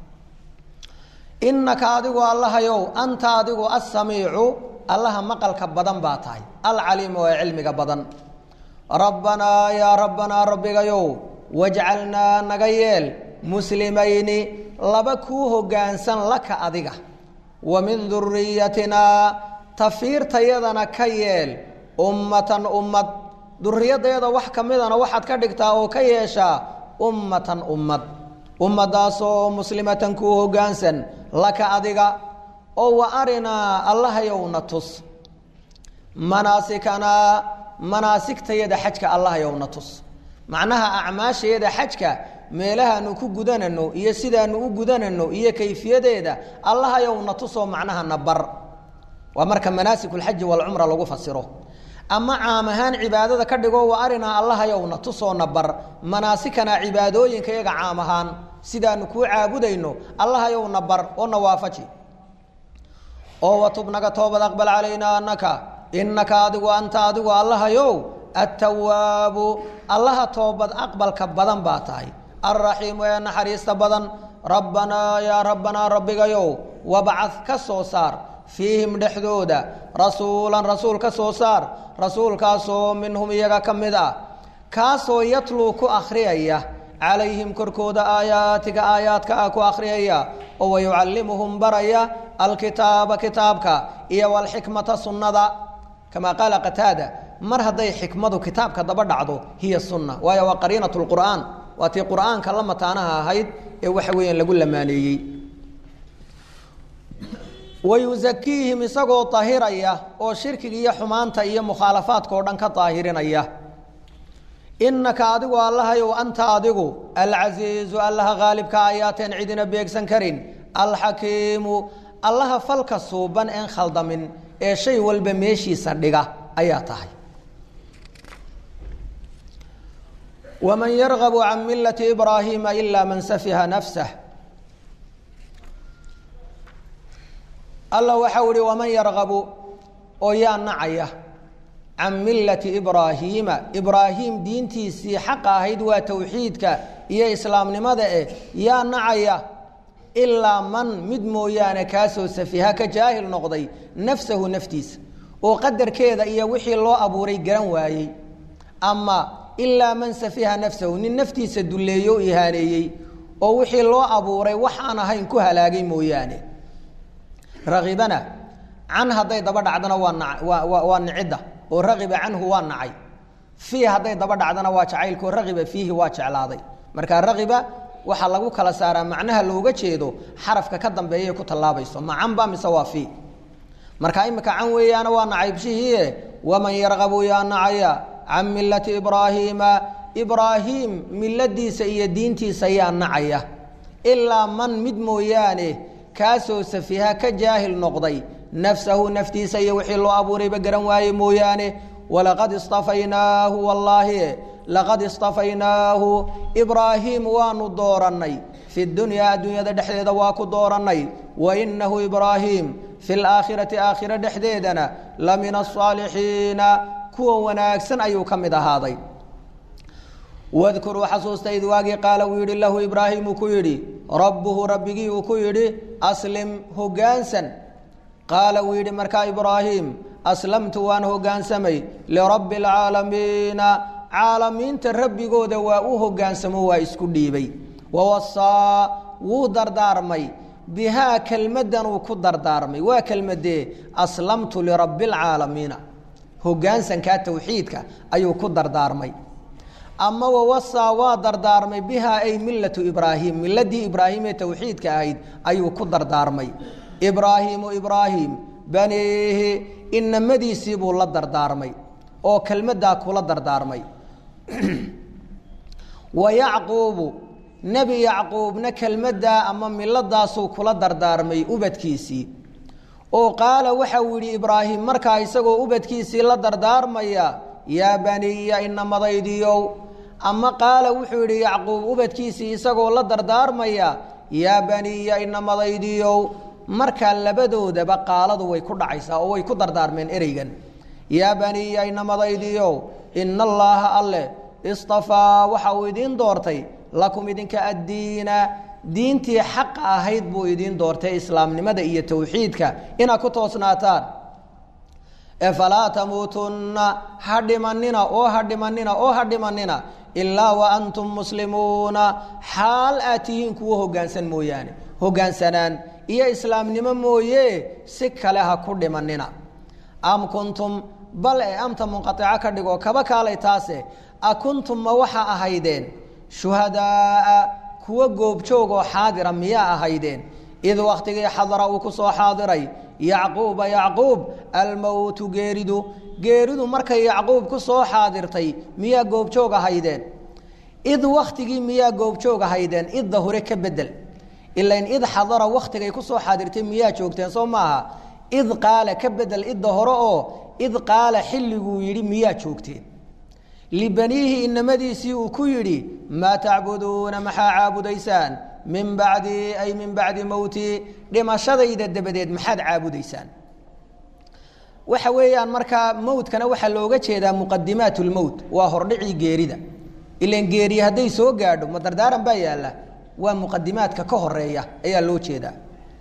innaka adigu allahayow anta adigu assamiicu allaha maqalka badan baa tahay alcaliimu ee cilmiga badan rabbanaa yaa rabbanaa rabbigayow wajcalnaa naga yeel muslimayni laba kuu hoggaansan laka adiga wa min duriyatinaa tafiirtayadana ka yeel ummatan ummad duriyadayada wax ka midana waxaad ka dhigtaa oo ka yeeshaa ummatan ummad ummadaasoo muslimatan kuu hoggaansan laka adiga oo wa arinaa allahayowna tus manaasikana manaasigtayada xajka allahayowna tus macnaha acmaashayada xajka meelahaanu ku gudanano iyo sidaanu u gudanano iyo kayfiyadeeda allahayowna tusoo macnaha nabar waa marka manaasikulxaji walcumra lagu fasiro ama caam ahaan cibaadada ka dhigo wa arinaa allahayowna tusoo nabar manaasikana cibaadooyinka iyaga caam ahaan sidaanu kuu caabudayno allahayowna bar oo nawaafaji oo watub naga toobad aqbal calaynaa annaka innaka adigu anta adigu allahayow attawaabu allaha toobad aqbalka badan baa tahay alraxiimu ee naxariista badan rabbanaa yaa rabbanaa rabbigayow wabcad ka soo saar fiihim dhexdooda rasuulan rasuul ka soo saar rasuulkaasoo minhum iyaga ka mid ah kaasoo yatluu ku akhriyaya calayhim korkooda aayaatiga aayaadka ah ku akhriyaya oo wayucallimuhum baraya alkitaaba kitaabka iyo walxikmata sunnada kamaa qaala qataada mar hadday xikmadu kitaabka daba dhacdo hiya sunna waayo waa qariinatu lqur'aan waa tii qur'aanka la mataanaha ahayd ee waxa weeyaan lagu lamaaneeyey wayuzakiihim isagoo tahiraya oo shirkiga iyo xumaanta iyo mukhaalafaadka oo dhan ka daahirinaya innaka adigu allahayow anta adigu alcasiizu allaha haalibka ayaateen cidina beegsan karin alxakiimu allaha falka suuban een khaldamin ee shay walba meeshiisa dhiga ayaa tahay waman yargabu can millati ibraahiima ilaa man safiha nafsah alla waxau ihi waman yargabu oo yaa nacaya can millati ibraahiima ibraahim diintiisii xaqa ahayd waa towxiidka iyo islaamnimada eh yaa nacaya ilaa man mid mooyaane kaasoo safiha ka jaahil noqday nafsahu naftiisa oo qadarkeeda iyo wixii loo abuuray garan waayey ama ilaa man safiha nafsahu nin naftiisa dulleeyo o ihaaneeyey oo wixii loo abuuray wax aan ahayn ku halaagay mooyaane ragibana can hadday daba dhacdana waa waa nicidda oo ragiba canhu waa nacay fiih hadday daba dhacdana waa jacaylkoo ragiba fiihi waa jeclaaday marka ragiba waxaa lagu kala saaraa macnaha looga jeedo xarafka ka dambeeya ku tallaabayso ma can ba mise waa fii marka imika can weeyaana waa nacaybshihii waman yargabu yaa nacaya can millati ibraahiima ibraahim miladiisa iyo diintiisa yaa nacaya ilaa man mid mooyaane kaasoo safiha ka jaahil noqday nafsahu naftiisa iyo wixii loo abuurayba garan waaye mooyaane walaqad istafaynaahu wallaahi laqad istafaynaahu ibraahim waanu doorannay fi dunyaa adduunyada dhexdeeda waa ku doorannay wa inahu ibraahim fi laakhirati aakhira dhexdeedana la min asaalixiina kuwa wanaagsan ayuu ka mid ahaaday wadkuruu xasuusta id waagii qaala uu yidhi lahu ibraahim uu ku yidhi rabbuhu rabbigii uu ku yidhi aslim hoggaansan qaala uu yidhi markaa ibraahim aslamtu waan hoggaansamay lirabbi alcaalamiina caalamiinta rabbigooda waa u hoggaansamo waa isku dhiibay wawasaa wuu dardaarmay bihaa kelmaddan uu ku dardaarmay waa kelmadee aslamtu lirabbi alcaalamiina hoggaansankaa tawxiidka ayuu ku dardaarmay ama wawasaa waa dardaarmay bihaa ay millatu ibraahim miladii ibraahim ee tawxiidka ahayd ayuu ku dardaarmay ibraahimu ibraahim baniihi inamadiisii buu la dardaarmay oo kelmaddaa kula dardaarmay wa yacquubu nebi yacquubna kelmaddaa ama miladaasuu kula dardaarmay ubadkiisii oo qaala waxa uu yidhi ibraahim markaa isagoo ubadkiisii la dardaarmaya yaa baniya inamadaydiyow ama qaala wuxuu yidhi yacquub ubadkiisii isagoo la dardaarmaya yaa baniya inamadaydiyow markaa labadoodaba qaaladu way ku dhacaysaa oo way ku dardaarmeen ereygan yaa baniya inamadaydiyow ina allaaha alle istafaa waxa uu idiin doortay lakum idinka addiina diintii xaqa ahayd buu idiin doortay islaamnimada iyo tawxiidka inaad ku toosnaataan ee falaa tamuutunna ha dhimanina oo ha dhimanina oo ha dhimanina ilaa wa antum muslimuuna xaal aad tihiin kuwo hoggaansan mooyaane hoggaansanaan iyo islaamnimo mooye si kale ha ku dhimanina am kuntum bal ee amta munqatica ka dhigo kaba kaalay taase a kuntum ma waxa ahaydeen shuhadaaa kuwa goobjoogoo xaadira miyaa ahaydeen id wakhtigii xadara uu ku soo xaadiray yacquuba yacquub almowtu geeridu geeridu markay yacquub ku soo xaadirtay miyaa goobjoog ahaydeen id wakhtigii miyaa goobjoog ahaydeen idda hore ka bedel ilain id xadara wakhtigay ku soo xaadirtay miyaa joogteen soo maaha id qaala ka bedel idda hore oo id qaala xilliguu yidhi miyaa joogteen libaniihi inamadiisii uu ku yidhi maa tacbuduuna maxaa caabudaysaan min bacdii ay min bacdi mowtii dhimashadayda dabadeed maxaad caabudaysaan waxa weeyaan markaa mowtkana waxaa looga jeedaa muqadimaat lmowt waa hordhicii geerida ilan geeri hadday soo gaadho ma dardaaran baa yaalla waa muqadimaadka ka horeeya ayaa loo jeedaa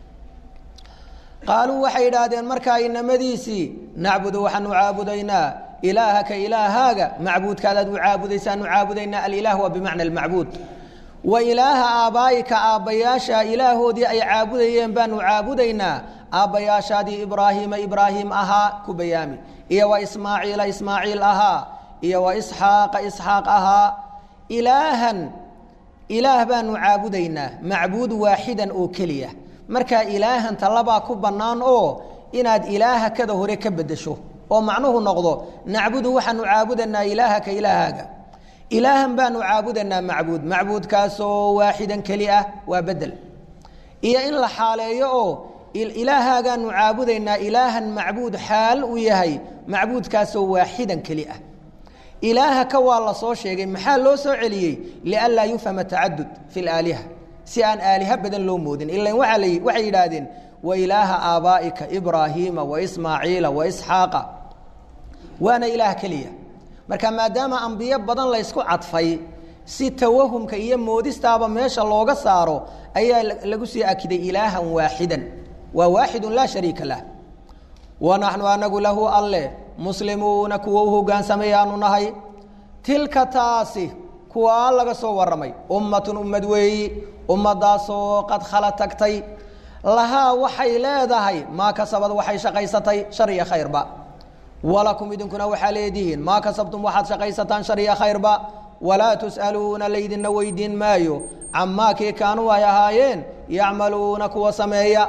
qaaluu waxay idhaahdeen markaa inamadiisii nacbudu waxaanu caabudaynaa ilaahaka ilaahaaga macbuudkaadaad u caabudaysaanu caabudaynaa alilaah waa bimacna almacbuud wa ilaaha aabbaa'ika aabbayaasha ilaahoodii ay caabudayeen baanu caabudaynaa aabbayaashaadii ibraahiima ibraahim ahaa ku bayaami iyo wa ismaaciila ismaaciil ahaa iyo wa isxaaqa isxaaq ahaa ilaahan ilaah baanu caabudaynaa macbuud waaxidan oo keliya markaa ilaahanta labaa ku bannaan oo inaad ilaaha kada hore ka beddesho oo macnuhu noqdo nacbudu waxaanu caabudanaa ilaahaka ilaahaaga ilaahan baanu caabudanaa macbuud macbuudkaasoo waaxidan keli ah waa bedel iyo in la xaaleeyo oo ilaahaagaanu caabudaynaa ilaahan macbuud xaal uu yahay macbuudkaasoo waaxidan keli ah ilaahaka waa la soo sheegay maxaa loo soo celiyey lianlaa yufhama tacadud fi laaliha si aan aaliha badan loo moodin ilan waxay yidhaahdeen wa ilaaha aabbaa'ika ibraahiima wa ismaaciila wa isxaaqa waana ilaah keliya marka maadaama ambiyo badan la ysku cadfay si tawahumka iyo moodistaaba meesha looga saaro ayaa lagu sii akiday ilaahan waaxidan waa waaxidun laa shariika lah wanaxnu anagu lahu alle muslimuuna kuwa u hogaansamayaanu nahay tilka taasi kuwaa laga soo warramay ummatun ummad weeyi ummadaasoo qad khala tagtay lahaa waxay leedahay maa kasabad waxay shaqaysatay shar iyo khayrba walakum idinkuna waxaa leedihiin maa kasabtum waxaad shaqaysataan shar iyo khayrba walaa tus'aluuna laydinna weydiin maayo camaa kii kaanuu ay ahaayeen yacmaluuna kuwa sameeya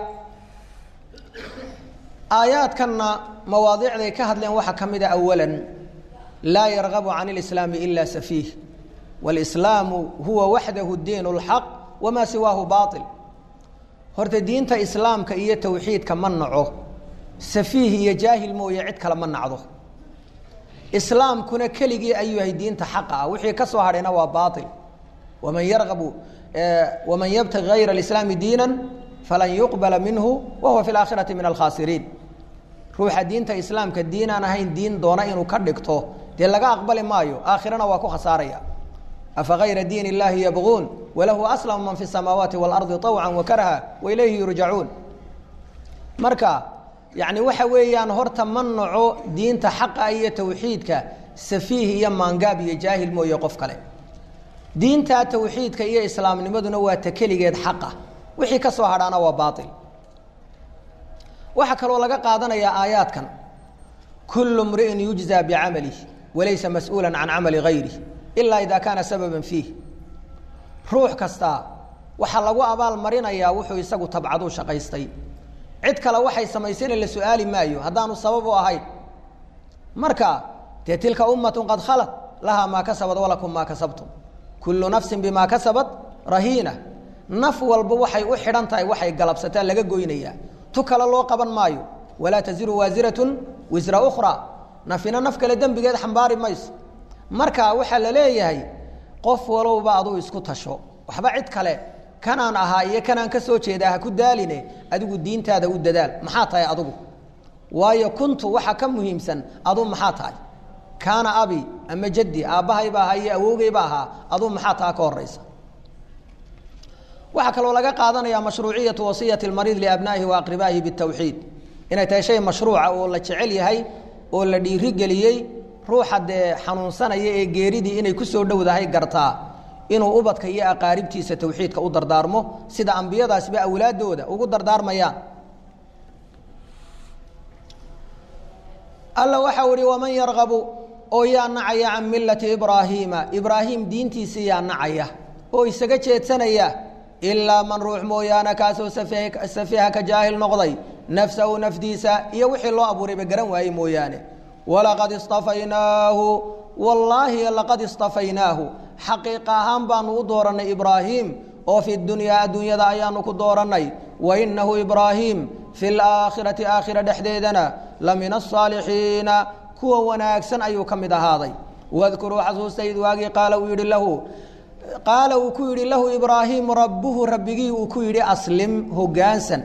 aayaadkanna mawaadiicday ka hadleen waxaa ka mid a awalan laa yargabu can ilislaami ila safiih walislaamu huwa waxdahu diin اlxaq wamaa siwaahu baail horta diinta islaamka iyo tawxiidka ma naco safiih iyo jaahil mooye cid kale ma nacdo islaamkuna keligii ayuu yahay diinta xaqa ah wixii ka soo hadhayna waa baail waman yargabu waman yabtagi gayra alislaami diina falan yuqbala minhu wahuwa fi laakhirati min alkhaasiriin ruuxa diinta islaamka diin aan ahayn diin doona inuu ka dhigto dee laga aqbali maayo aakhirana waa ku khasaaraya afa gayra diin اllahi yabguun walahu aslama man fi الsamaawaati wاlardi طawca wakarha wailayhi yurjacuun marka yani waxa weeyaan horta ma naco diinta xaqa iyo tawxiidka safiih iyo maangaab iyo jaahil mooye qof kale diinta tawxiidka iyo islaamnimaduna waa ta keligeed xaqa wixii ka soo hadhaana waa baail waxaa kaloo laga qaadanayaa aayaadkan kullu mri'in yujzaa bicamalih walaysa mas-uula can camali gayrih ilaa idaa kaana sababan fiih ruux kastaa waxaa lagu abaal marinayaa wuxuu isagu tabcadu shaqaystay cid kale waxay samaysayna la su-aali maayo haddaanu sabab u ahayn marka dee tilka ummatun qad khalat lahaa maa kasabad walakum maa kasabtum kullu nafsin bimaa kasabat rahiina naf walba waxay u xidhan tahay waxay galabsataa laga goynayaa tu kale loo qaban maayo walaa taziru waasiratun wisra ukhra nafina naf kale dembigeed xambaari mayso marka waxaa la leeyahay qof walowba aduu isku tasho waxba cid kale kanaan ahaa iyo kanaan ka soo jeedaa ha ku daaline adigu diintaada u dadaal maxaa tahay adigu waayo kuntu waxa ka muhiimsan aduu maxaa tahay kaana abi ama jaddi aabbahay baa ahaa iyo awowgay baa ahaa aduu maxaa taha ka horaysa waxaa kaloo laga qaadanayaa mashruuciyatu wasiyati lmariid liabnaa'ihi wa aqribaa'ihi bitawxiid inay tahay shay mashruuca oo la jecel yahay oo la dhiirigeliyey ruuxa dee xanuunsanaya ee geeridii inay ku soo dhowdahay gartaa inuu ubadka iyo aqaaribtiisa tawxiidka u dardaarmo sida ambiyadaasba awlaadooda ugu dardaarmayaan alla waxa uri waman yarqabu oo yaa nacaya can millati ibraahiima ibraahim diintiisii yaa nacaya oo isaga jeedsanaya ilaa man ruux mooyaane kaasoo safiiha ka jaahil noqday nafsahu nafdiisa iyo wixii loo abuurayba garan waayey mooyaane walaqad istafaynaahu wallaahi laqad istafaynaahu xaqiiqa ahaan baanu u doorannay ibraahim oo fi dunyaa adduunyada ayaanu ku doorannay wa inahu ibraahim fi laakhirati aakhira dhexdeedana la min asaalixiina kuwa wanaagsan ayuu ka mid ahaaday wadkuruu xasuusta id waagii qaala uu yidhi lahu qaala uu ku yidhi lahu ibraahim rabbuhu rabbigii uu ku yidhi aslim hoggaansan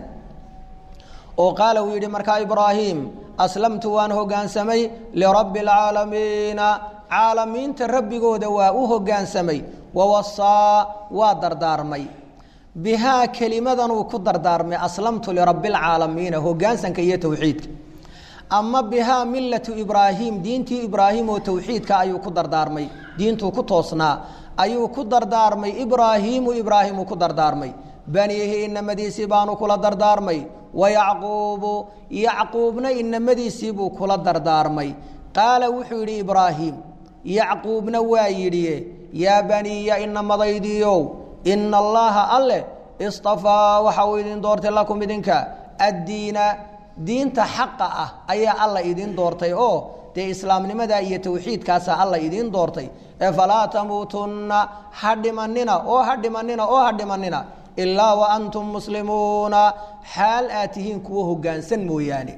oo qaala uu yidhi markaa ibraahim aslamtu waan hoggaansamay lirabbi alcaalamiina caalamiinta rabbigooda waa u hoggaansamay wawasaa waa dardaarmay bihaa kelimadanuu ku dardaarmay aslamtu lirabbi alcaalamiina hoggaansanka iyo tawxiidka ama bihaa millatu ibraahim diintii ibraahim oo tawxiidka ayuu ku dardaarmay diintuu ku toosnaa ayuu ku dardaarmay ibraahiimu ibraahimu ku dardaarmay baniihi inamadiisii baanu kula dardaarmay wayacquubu yacquubna inamadiisii buu kula dardaarmay qaala wuxuu yidhi ibraahim yacquubna waa yidhiye yaa baniya inamadaydiiow ina allaha alle istafaa waxa uu idin doortay lakum idinka addiina diinta xaqa ah ayaa alla idin doortay oo dee islaamnimada iyo tawxiidkaasaa alla idin doortay ee falaa tamuutunna ha dhimanina oo ha dhimanina oo ha dhimanina ilaa wa antum muslimuuna xaal aad tihiin kuwa hoggaansan mooyaane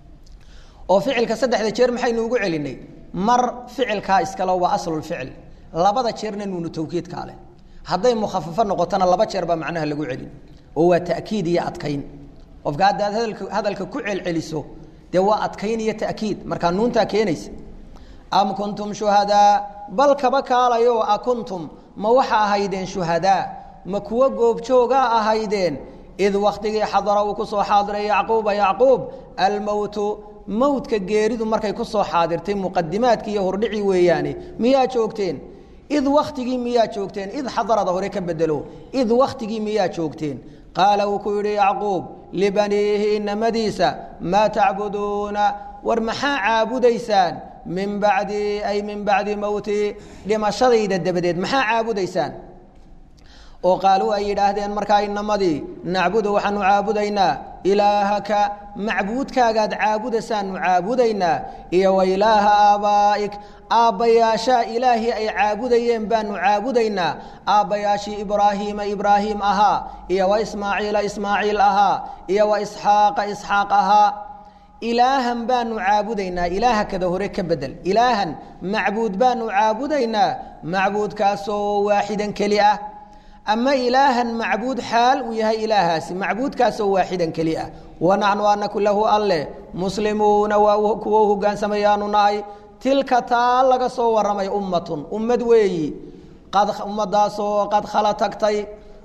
oo ficilka saddexda jeer maxaynu ugu celinay mar ficilkaa iskale waa aslulficil labada jeerna nuunu tawkiidkaa leh hadday mukhafafo noqotona laba jeer baa macnaha lagu celin oo waa ta'kiid iyo adkayn qofka haddaad hadalka hadalka ku celceliso dee waa adkayn iyo ta'kiid markaa nuuntaa keenaysa am kuntum shuhadaa bal kaba kaalayo a kuntum ma waxa ahaydeen shuhadaa ma kuwa goobjoogaa ahaydeen id waktigii xadara uu ku soo xaadiray yacquuba yacquub almowtu mowtka geeridu markay ku soo xaadirtay muqadimaadkii iyo hordhicii weeyaane miyaa joogteen id waktigii miyaa joogteen id xadarada hore ka bedelo id waktigii miyaa joogteen qaala uu ku yidhi yacquub libaniihi inamadiisa maa tacbuduuna war maxaa caabudaysaan min bacdi ay min bacdi mowtii dhimashadayda dabadeed maxaa caabudaysaan oo qaaluu ay yidhaahdeen markaa inamadii nacbudu waxaanu caabudaynaa ilaahaka macbuudkaagaad caabudasaanu caabudaynaa iyo wa ilaaha aabaa'ik aabbayaashaa ilaahii ay caabudayeen baanu caabudaynaa aabbayaashii ibraahiima ibraahiim ahaa iyo wa ismaaciila ismaaciil ahaa iyo wa isxaaqa isxaaq ahaa ilaahan baanu caabudaynaa ilaaha kada hore ka bedel ilaahan macbuud baanu caabudaynaa macbuudkaasoo waaxidan keli ah ama ilaahan macbuud xaal uu yahay ilaahaasi macbuudkaasoo waaxidan keli ah wanaxnu anaku lahu alle muslimuuna waa kuwo hogaansamayaanu nahay tilka taa laga soo waramay ummatun ummad weeyi qad ummadaasoo qad khala tagtay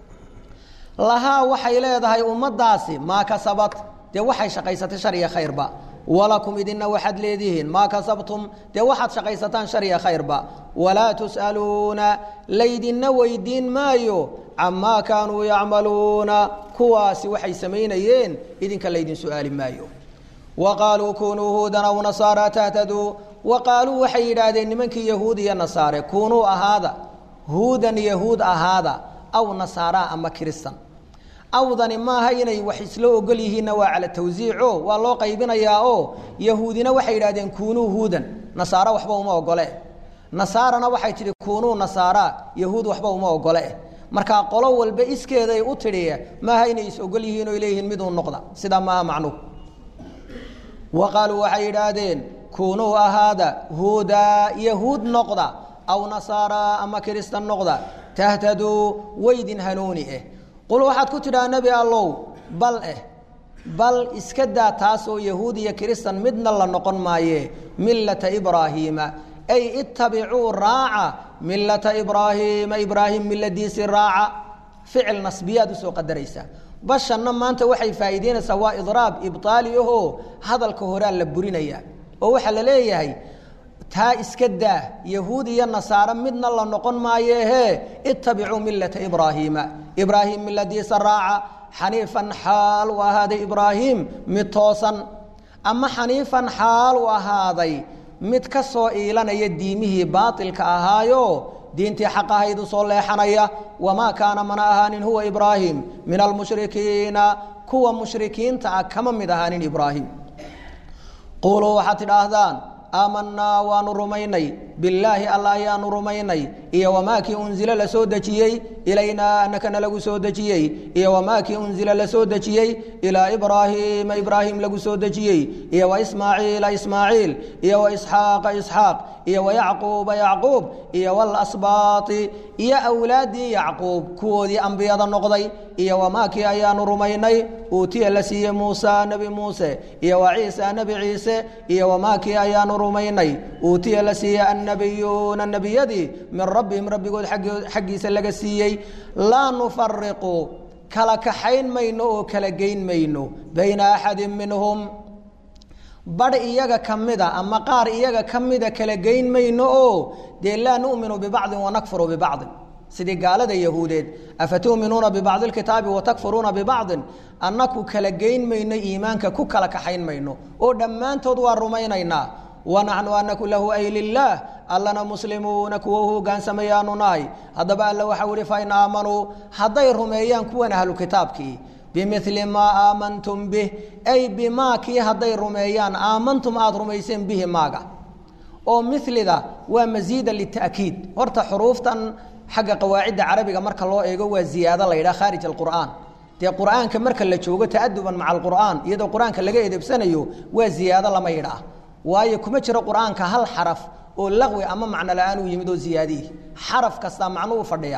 lahaa waxay leedahay ummadaasi maa kasabat dee waxay shaqaysatay shar iyo khayrba walakum idina waxaad leedihiin maa kasabtum dee waxaad shaqaysataan shar iyo khayrba walaa tus'aluuna laydinna weydiin maayo camaa kaanuu yacmaluuna kuwaasi waxay samaynayeen idinka laydin su'aali maayo wa qaaluu kunuu huudan aw nasaara tahtaduu wa qaaluu waxay yidhaahdeen nimankii yahuud iyo nasaare kunuu ahaada huudan yahuud ahaada aw nasaara ama kiristan awdani maaha inay wax isla ogol yihiinna waa cala tawsiico waa loo qaybinayaa oo yahuudina waxay yidhahdeen kunuu huudan nasaara waxba uma ogole nasaarana waxay tidhi kunuu nasaara yahuud waxba uma ogole marka qolo walba iskeeday u tiriya ma hayna is ogol yihiin oo ilayhin mid uu noqda sida ma macnu waqalu wahaydadeen kunu ahada huda yahud noqda aw nasara ama kristan noqda tahtadu waydin hanuni eh qul waxaad ku tiraa nabi allow bal eh bal iska daa taasoo yahuud iyo kristan midna la noqon maaye millata ibraahiima ay ittabicuu raaca millata ibraahiima ibraahim milladiisi raaca ficil nasbiyaad u soo qadaraysa bashanna maanta waxay faa'iideynaysaa waa idraab ibtaaliyaho hadalka hore la burinaya oo waxa la leeyahay taa iska daa yahuud iyo nasaara midna la noqon maaye he ittabicuu millata ibraahiima ibraahim milladiisi raaca حنيفا حال وهذا إبراهيم متوسا أما حنيفا حال وهذا متكسو إيلان يديمه باطل كأهايو دينتي حقها يدو صلي حنيا وما كان من أهان هو إبراهيم من المشركين كوا مشركين تأكما مدهان إبراهيم قولوا حتى الأهدان آمنا ونرميني بالله الله يا نرميني إيا وماكي أنزل لسودتي إلينا أنك نلقو سودتي إيا وماكي أنزل لسودتي إلى إبراهيم إبراهيم لقو سودتي إيا وإسماعيل إسماعيل إيا وإسحاق إسحاق إيا ويعقوب يعقوب إيا والأصباط إيا أولادي يعقوب كودي أنبياء النقضي إيا وماكي أيا نرميني أوتي لسي موسى نبي موسى إيا وعيسى نبي عيسى إيا وماكي أيا نرميني أوتي لسي النبيون النبي يدي من ربهم ربي قول حق حقي سلق السيي لا نفرق كلا كحين مينو كلا جين مينو بين أحد منهم بر إيجا كمدا أما قار إيجا كمدا كلا جين مينو دي لا نؤمن ببعض ونكفر ببعض سيدي قال ده يهودين أفتؤمنون ببعض الكتاب وتكفرون ببعض أنكو كلا جين مينو إيمانك كو كلا كحين مينو أو دمان تدوار رمينينا ونحن أنك له أي لله ألنا مسلمون كوه كان سميان ناي هذا بقى الله وحول فإن آمنوا هذا يرميان كون أهل كتابك بمثل ما آمنتم به أي بما كي هذا يرميان آمنتم أدرميسين به ماذا أو مثل ذا ومزيدا للتأكيد ورت حروفا حق قواعد عربية مرك الله يجوا زيادة لإلى خارج القرآن تي القرآن كمرك اللي تشوفه تأدبا مع القرآن يد القرآن كله جاي بسنة وزيادة لما يراه waayo kuma jiro quraanka hal xaraf oo laqwi ama macna la'aan u yimid oo ziyaadii xaraf kasta macno u fadhiya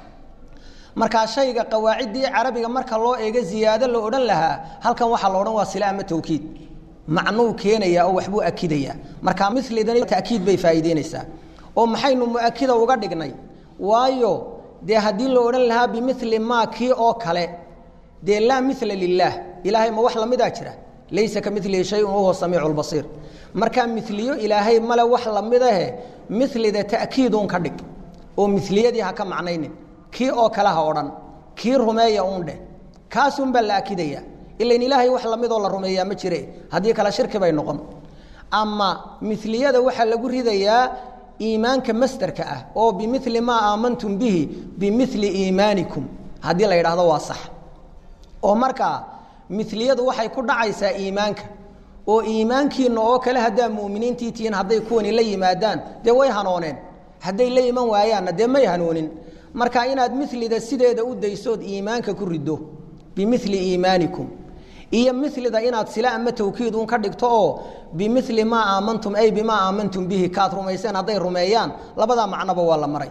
marka shayga qawaacidii carabiga marka loo eego ziyaado loo oran lahaa halkan waxa loo oran waa sila ama tawkiid macno keenaya oo waxbu akidaya marka mislidan taakiid bay faa'iideynaysaa oo maxaynu muakida uga dhignay waayo de hadii loo oran lahaa bimithli ma ki oo kale de la mithla lillah ilaahay ma wax la mid ah jira laysa kamithlihi shay'un wa huwa samii'ul basiir marka mithliyo ilaahay mala wax la mid ah mithlida taakiidun ka dhig oo mithliyadii ha ka macnaynin kii oo kala ha oran kii rumeeya uun kaasun bal akidaya illa in ilaahay wax la mid oo la rumeeya ma jire hadii kala shirki bay noqon ama mithliyada waxa lagu ridayaa iimaanka masdarka ah oo bimithli ma aamantum bihi bimithli iimaanikum hadii la yiraahdo waa sax oo marka mithliyadu waxay ku dhacaysaa iimaanka oo iimaankiina oo kale hadaa muuminiintii tiin haday kuwani la yimaadaan de way hanooneen haday la iman waayaan de may hanoonin marka inaad mithlida sideeda u daysood iimaanka ku rido bimithli iimaanikum iyo mithlida inaad sila ama tawkiid un ka dhigto oo bimithli ma aamantum ay bima aamantum bihi kaad rumaysan haday rumeeyaan labada macnaba waa la maray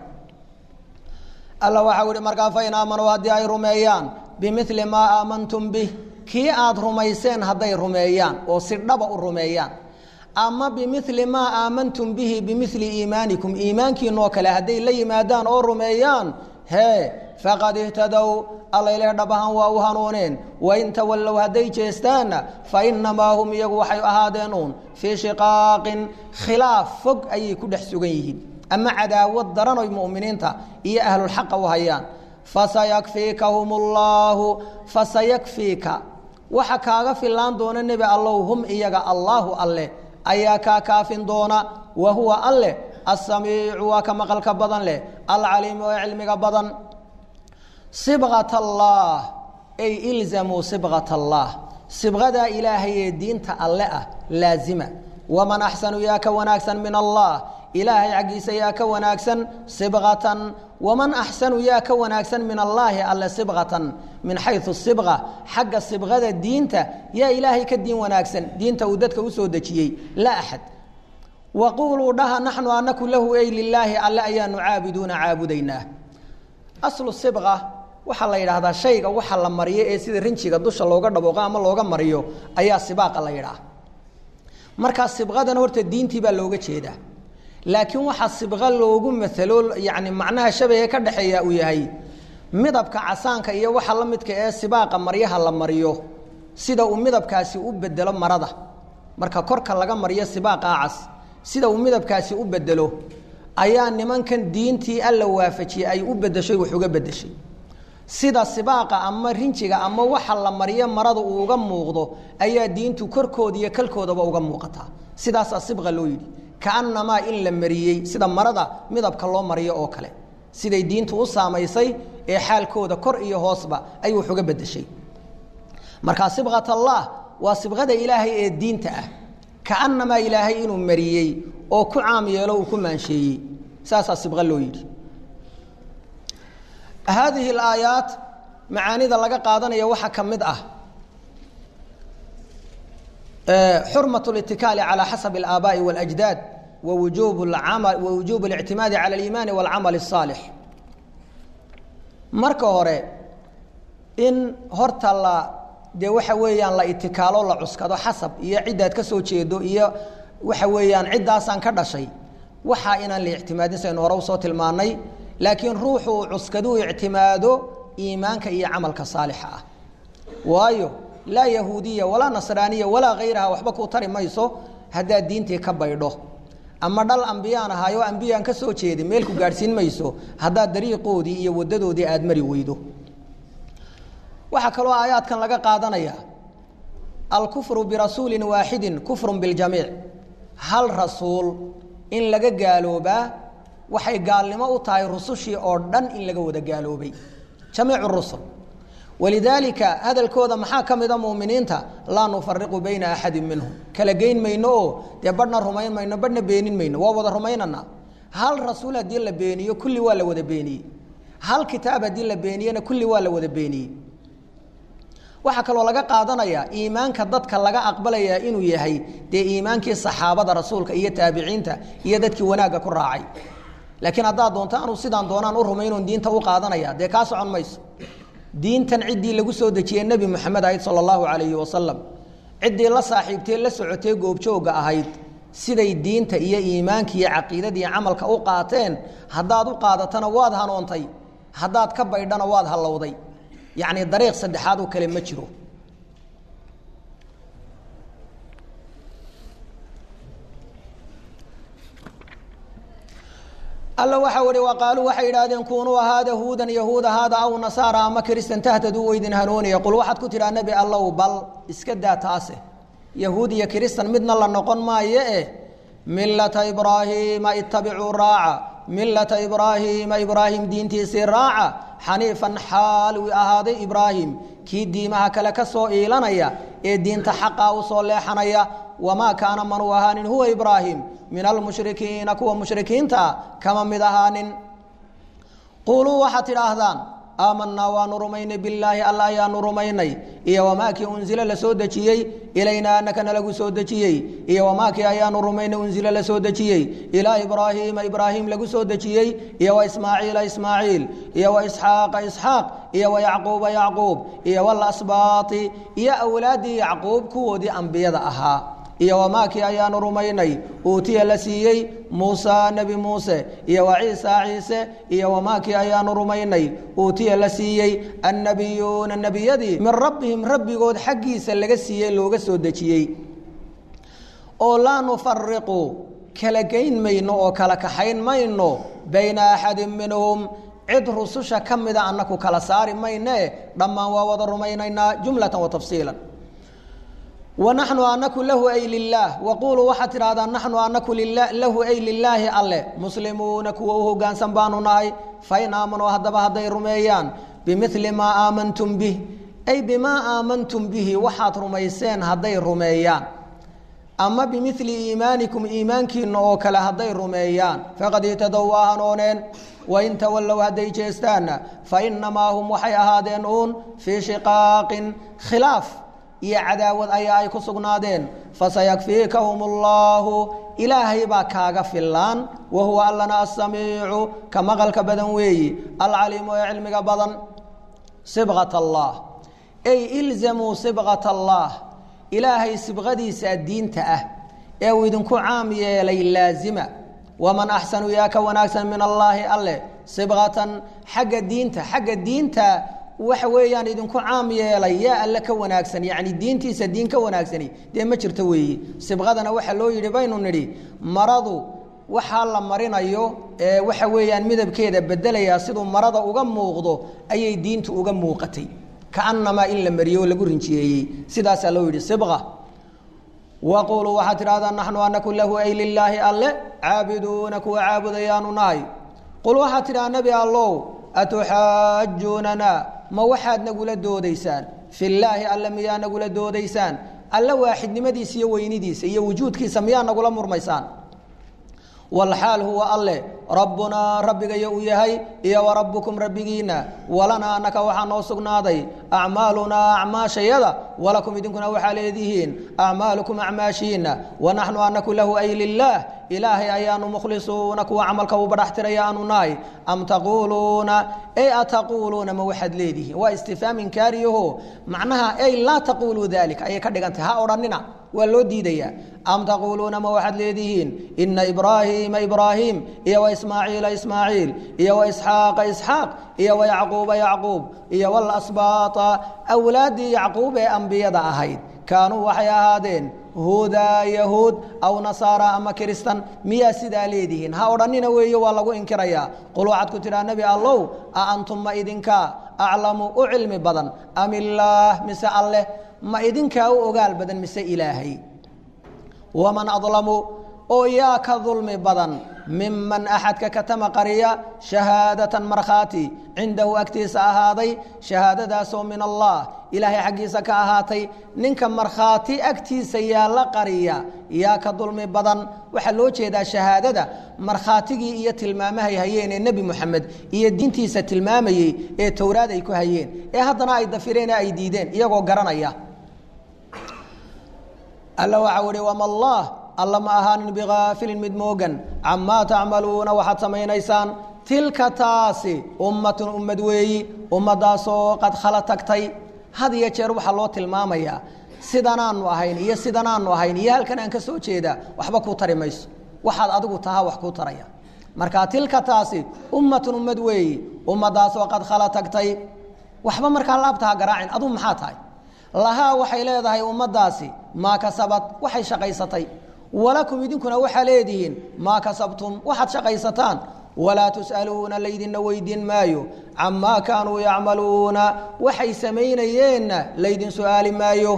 Allah waxa uu markaa fa in aamanu hadii ay rumeeyaan bimithli ma aamantum bihi kii aad rumayseen haday rumeeyaan oo si dhaba u rumeeyaan ama bimithli ma aamantum bihi bimithli iimaanikum iimaankiina oo kale haday la yimaadaan oo rumeeyaan he faqad ihtadaw alayla dhabahan waa u hanuuneen wa in tawallu haday jeestaan fa inma hum yagu waxay ahaadeen fi shiqaaqin khilaaf fog ay ku dhex sugan yihiin ama cadaawad daran oo muuminiinta iyo ahlul xaq u hayaan fasayakfikahumullahu fasayakfika waxa kaaga filaan doona nabi allahum iyaga allahu alle ayaa ka kaafin doona wa huwa alle as-samii'u wa kama qalka badan leh al-alim wa ilmiga badan sibghat allah ay ilzamu sibghat allah sibghada ilaahay diinta alle ah laazima wa man ahsanu ya ka wanaagsan min allah إلهي عقيسة يا كوناكسا صبغة ومن أحسن يا كوناكسا من الله ألا صبغة من حيث الصبغة حق الصبغة دينته يا إلهي كالدين وناكسا دينته ودتك وسودتشي لا أحد وقولوا لها نحن أنك له أي لله ألا أيان عابدون عابديناه أصل الصبغة وحلا إلى هذا الشيء وحلا مريه إيه سيد رنشي قدوش اللوغة دبوغا أما اللوغة مريو أيا السباق الله إله مركز الصبغة نورت الدين تبا لوغة شيدا لكن waxa sibqa loogu mathalo yaani macnaha shabeeye ka dhaxeeya uu yahay midabka casaanka iyo waxa la midka ee sibaaqa maryaha la mariyo sida uu midabkaasi u bedelo marada marka korka laga mariyo sibaaqa cas sida uu midabkaasi u bedelo ayaa nimankan diintii alla waafajiyay ay u bedeshay wax uga bedeshay sida sibaaqa ama rinjiga ama waxa la mariyo marada uu uga muuqdo ayaa diintu korkooda iyo kalkoodaba uga muuqata sidaas sibqa loo yiri كأنما إن لمريي سيدا مرضى مذهب كلام مريي أو كله سيدا الدين توصى ما يصي حال كودا كر إيه هوصبة أي حاجة بده شيء مركز صبغة الله وصبغة إلهي الدين تأه كأنما إلهي إنه مريي أو كعام يلو كمان شيء ساسا صبغة لويد هذه الآيات معاني ذا لقى قادنا يوحى كمدأه حرمة الاتكال على حسب الآباء والأجداد ووجوب العمل ووجوب الاعتماد على الإيمان والعمل الصالح marka hore in horta la de waxa weeyaan la itikaalo la cuskado xasab iyo cidaad ka soo jeedo iyo waxa weeyaan cidaasan ka dhashay waxa inaan la ihtimaadin sayno hore soo tilmaanay laakiin ruuxu cuskadu ihtimaado iimaanka iyo amalka saalixa ah waayo لا يهودية ولا نصرانية ولا غيرها وحبكوا تري مايسو هذا دينتي كبيرو أما دل أنبياء هايو أنبياء كسو تشيدي ميلكو جارسين مايسو هذا دريقو دي يوددو دي أدمري ويدو وحكلوا آيات كان لقى قادنا يا الكفر برسول واحد كفر بالجميع هل رسول إن لقى قالوا با وحي قال لما أطاي رسوشي أردن إن لقى ودا قالوا بي جميع الرسل ولذلك هذا الكود محاكم إذا مؤمنين لا نفرق بين أحد منهم كلاجين مينو يبرنا الرمين مينو برنا بينين مينو ووضع رميننا هل رسول دي لبيني كل ولا وذا بيني هل كتاب دي لبيني أنا كل ولا وذا بيني وحكى الله لقى قادنا يا إيمان كضد كلقى أقبل يا إنه يهي دي إيمان كي الصحابة رسولك إيه تابعين تا يدك وناقة كراعي لكن هذا دون تانو سيدان دونان ورمينون دين تو قادنا يا دي كاسو عن ميس دين تنعدي لغو سو دجيه النبي محمد عليه صلى الله عليه وسلم عدي لا صاحبتي لا سوتي غوبجوغا اهيد سيدي دينتا iyo iimaanka iyo aqeedada iyo amalka u qaateen hadaad u qaadatana waad hanoontay hadaad ka baydhana waad halowday yaani dariiq saddexaad oo kale ma jiro الله وحوري وقالوا وحيرادين كونوا هذا هودا يهود هذا أو نصارى ما كريستن تهتدوا ويدن هنون يقول واحد كتير النبي الله بل اسكدا تاسه يهودي يا كريستن مدنا الله نقول ما يئه ملة إبراهيم اتبعوا راعة ملة إبراهيم إبراهيم دين تيسير راعة حنيفا حال وهذا إبراهيم كي ديمها كلك سئلنا يا الدين تحقق وصلحنا يا وما كان من وهان هو إبراهيم من المشركين كوا مشركين تا كما مدهان قولوا وحتر أهدان آمنا ونرمين بالله الله يا نرميني إيا وماك أنزل لسودتي إلينا أنك نلقو سودتي إيا وماك يا نرمين أنزل لسودتي إلى إبراهيم إبراهيم لقو سودتي إيا وإسماعيل إسماعيل إيا وإسحاق إسحاق إيا ويعقوب يعقوب إيا والأسباط إيا أولادي يعقوب كودي أنبياء أها إيا وماك يا نرميني أوتي لسيي موسى نبي موسى إيا وعيسى عيسى إيا وماك يا نرميني أوتي لسيي النبيون النبي يدي من ربهم ربي قد حقي سلق السيي لوغ سودتي أو لا نفرق كلكين مينو أو كلكحين مينو بين أحد منهم عد رسوشا كم إذا أنك كالسار مينه لما ووضر مينينا جملة وتفصيلا ونحن أنك له أي لله وقولوا وحتر هذا نحن أنك لله له أي لله الله مسلمون كوه كان سنبانوناي فإن آمنوا هذا هذا رميان بمثل ما آمنتم به أي بما آمنتم به وحات رميسين هذا رميان أما بمثل إيمانكم إيمانكين أو كلا هدي رميان فقد اهتدوا هنونين وإن تولوا هدي جيستان فإنما هم وحي هادينون في شقاق خلاف يا عداوة أي أي كسقنادين فسيكفيكهم الله إلهي باكاغ في اللان وهو ألنا السميع كما قال كبدنوي العليم وعلمك بدن صبغة الله أي إلزموا صبغة الله إلهي صبغدي سادين تأه أو إذنكو عامية لي لازمة ومن أحسن ياك وناكسا من الله أله صبغة حق الدين تا حق الدين تا وحويان إذنكو عامية لي يا ألا كوناكسا يعني الدين تي سادين كوناكسني دي ما جرتوي صبغدنا وحلو يربينو نري مرضو waxa la marinayo ee waxa weeyaan midabkeeda bedelaya sidoo marada uga muuqdo ayay diintu uga muuqatay kaanama in la mariyo lagu rinjiyay sidaas loo yiri sibqa waqulu wa hatrada nahnu anaku lahu ay lillahi alla aabiduna ku aabudayanu naay qul wa hatra nabi allah atuhajjunana ma waxaad nagula doodaysaan fillahi alla miyaa nagula doodaysaan alla waahidnimadiisa iyo weynidiisa iyo wujuudkiisa miyaa nagula murmaysaan والحال هو الله ربنا ربك يويهي يا وربكم ربكينا ولنا أنك وحنا سقناضي أعمالنا أعماش يدا ولكم يدنكنا وحاليدهين أعمالكم أعماشينا ونحن أنك له أي لله إلهي أيان مخلصونك وعملك وبرحت ريان ناي أم تقولون أي أتقولون موحد ليده واستفهام كاريه معناها أي لا تقولوا ذلك أي كدك أنت هؤلاء ولو ديديا أم تقولون موحد ليدهين إن إبراهيم إبراهيم إيا وإسماعيل إسماعيل إيا وإسحاق إسحاق إيا ويعقوب يعقوب إيا والأسباط أولاد يعقوب أنبياء أهيد كانوا وحيا هادين هودا يهود أو نصارى أما كريستان ميا سيدا ليدهين هاورانينا ويو والله إنكريا قلوا عد كتير النبي الله أأنتم ما إذنكا أعلموا أعلم بدن أم الله مساء الله ما إذنكا أقال بدن مساء إلهي ومن أظلموا أو ياك ظلم بدن ممن أحد كتم قرية شهادة مرخاتي عنده أكتيس أهاضي شهادة داسو من الله إلهي حقيسك أهاتي ننك مرخاتي أكتيس يالا قرية ياك ظلم بدن وحلوش إذا شهادة مرخاتي إيا تلمامها هيين النبي محمد إيا الدين تيسة تلمامي إيا توراد إيكو هيين إيا هدنا إيا دفرين إيا ديدين إيا قرنا إيا الله وعوري وما الله الله ما أهان بغافل مدموغا عما تعملون وحتى مينيسان تلك تاسي أمة أمدوي أمة داسو قد خلتكتي هذه يجرب حلوة المامية سيدانان وهين يا سيدانان وهين يا هل كان أنكسو جيدا وحبكو تري ميس وحد أدقو تها وحكو تريا مركا تلك تاسي أمة أمدوي أمة داسو قد خلتكتي وحبا مركا لابتها قراعين أدو محاتاي لها وحي ليدهي أمة داسي ما كسبت وحي شقيستي ولكم يدينكنا وحاليدين ما كسبتم وحد شقيستان ولا تسألون ليدين ويدين مايو عما كانوا يعملون وحي سمينيين ليدين سؤال مايو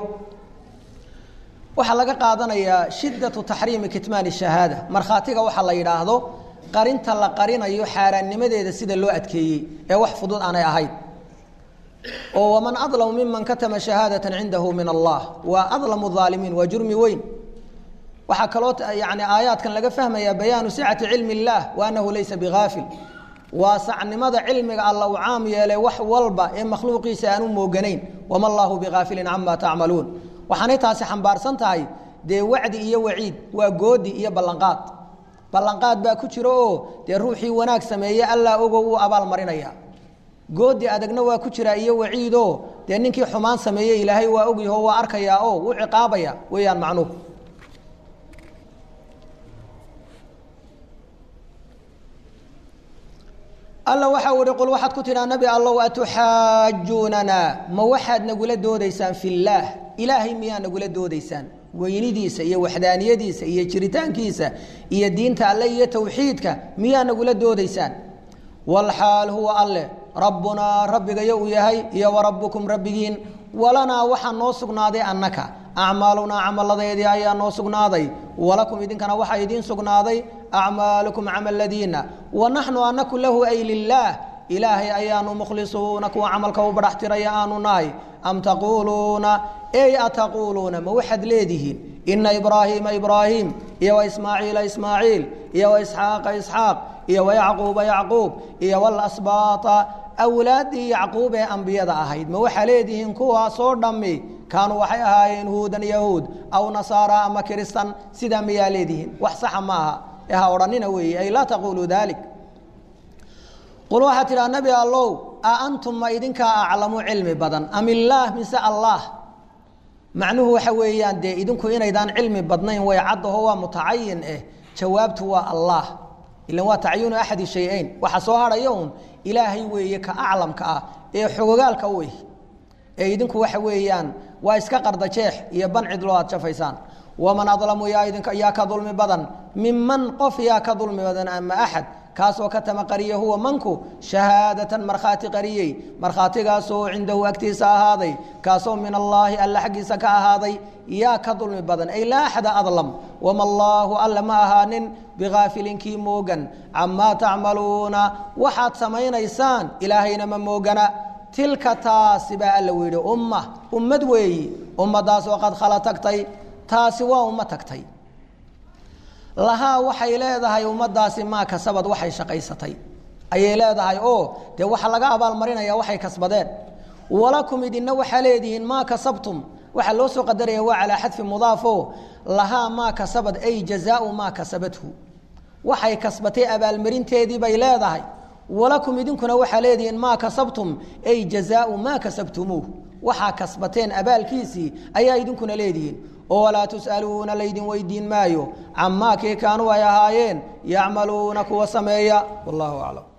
وحلقة قادنا يا شدة تحريم كتمان الشهادة مرخاتيك وحلا يراهدو قرنت الله قرين يحارن نمدي سيد اللو أتكي وحفظون أنا يا هيد ومن أظلم ممن كتم شهادة عنده من الله وأظلم الظالمين وجرم وين وحكلوت يعني آيات كان لقى فهم يا بيان سعة علم الله وأنه ليس بغافل وسع ماذا علمك الله وعام يلي وح والبا إن مخلوقي سانون موجنين وما الله بغافل عما تعملون وحنيتها سحن بارسنتهاي دي وعد إيه وعيد وجودي إيه بلنقات بلنقات باكتشرو دي روحي وناك سمية ألا أوجو أبال مرينيا جودي أدقنا وكتشرا إيه وعيدو دي إنك حمان سمية إلهي وأوجي هو أركيا أو وعقابيا ويان معنوه الله وحاول يقول واحد كتنا نبي الله وأتحاجوننا ما واحد نقول دوديسان في الله إلهي ميا نقول دوديسان وينيديسا يا وحدانيديسا يا جريتان كيسا يا دين تعالى يا توحيدك ميا نقول دوديسان والحال هو الله ربنا ربك يويهي يا وربكم ربكين ولنا وحن نوسقنادي أنك أعمالنا عمل الذي أيا نوسقنادي ولكم إذن كان وحا يدين سقنادي أعمالكم عمل الذين ونحن أنك له أي لله إلهي أيان مخلصونك وعملك وبرحت ريان ناي أم تقولون أي أتقولون موحد ليدهين ina ibraahiima ibraahim iyo waismaaciila ismaaciil iyo waisxaaqa isxaaq iyo wayacquuba yacquub iyo walasbaata awlaaddii yacquub ee ambiyada ahayd ma waxaa leedihiin kuwaasoo dhammi kaanuu waxay ahaayeen huudan yahuud aw nasaara ama kiristan sidaa miyaa leedihiin wax saxa ma aha ee ha odhanina weeye ay laa taquuluu dalik qul waxaa tidhaha nebi allow a antum ma idinkaa aclamu cilmi badan am illaah mise allah macnuhu waxa weeyaan dee idinku inaydaan cilmi badnayn way caddaho waa mutacayin eh jawaabtu waa allah ilan waa tacyinu axadi shay-ayn waxa soo hadhaya un ilaahay weeye ka aclamka ah ee xogogaalka wey ee idinku waxa weeyaan waa iska qardajeex iyo bancid loo aad jafaysaan waman adlamu yaa idinka yaa ka dulmi badan miman qof yaa ka dulmi badan ama axad kaasoo ka tama qariya huwa manku shahaadatan markhaati qariyey markhaatigaasoo cindahu agtiisa ahaaday kaasoo min allaahi alla xaggiisa ka ahaaday yaa ka dulmi badan ay laa axada adlam wama allaahu alla ma ahaanin bigaafilinkii moogan camaa tacmaluuna waxaad samaynaysaan ilaahayna ma moogana tilka taasi baa alla u yidhi umma ummad weeyi ummadaasoo qad khala tagtay taasi waa umma tagtay lahaa waxay leedahay ummadaasi maa kasabad waxay shaqaysatay ayay leedahay oo dee waxa laga abaalmarinaya waxay kasbadeen walakum idinna waxaa leedihiin maa kasabtum waxaa loo soo qadaraya waa calaa xadfi mudaafo lahaa maa kasabad ay jazaau maa kasabathu waxay kasbatay abaalmarinteedii bay leedahay walakum idinkuna waxaa leedihiin maa kasabtum ay jazaau maa kasabtumuuh waxaa kasbateen abaalkiisii ayaa idinkuna leedihiin oo walaa tus'aluuna laydin weydiin maayo camaa kii kaanuu ay ahaayeen yacmaluuna kuwa sameeya wallahu aclam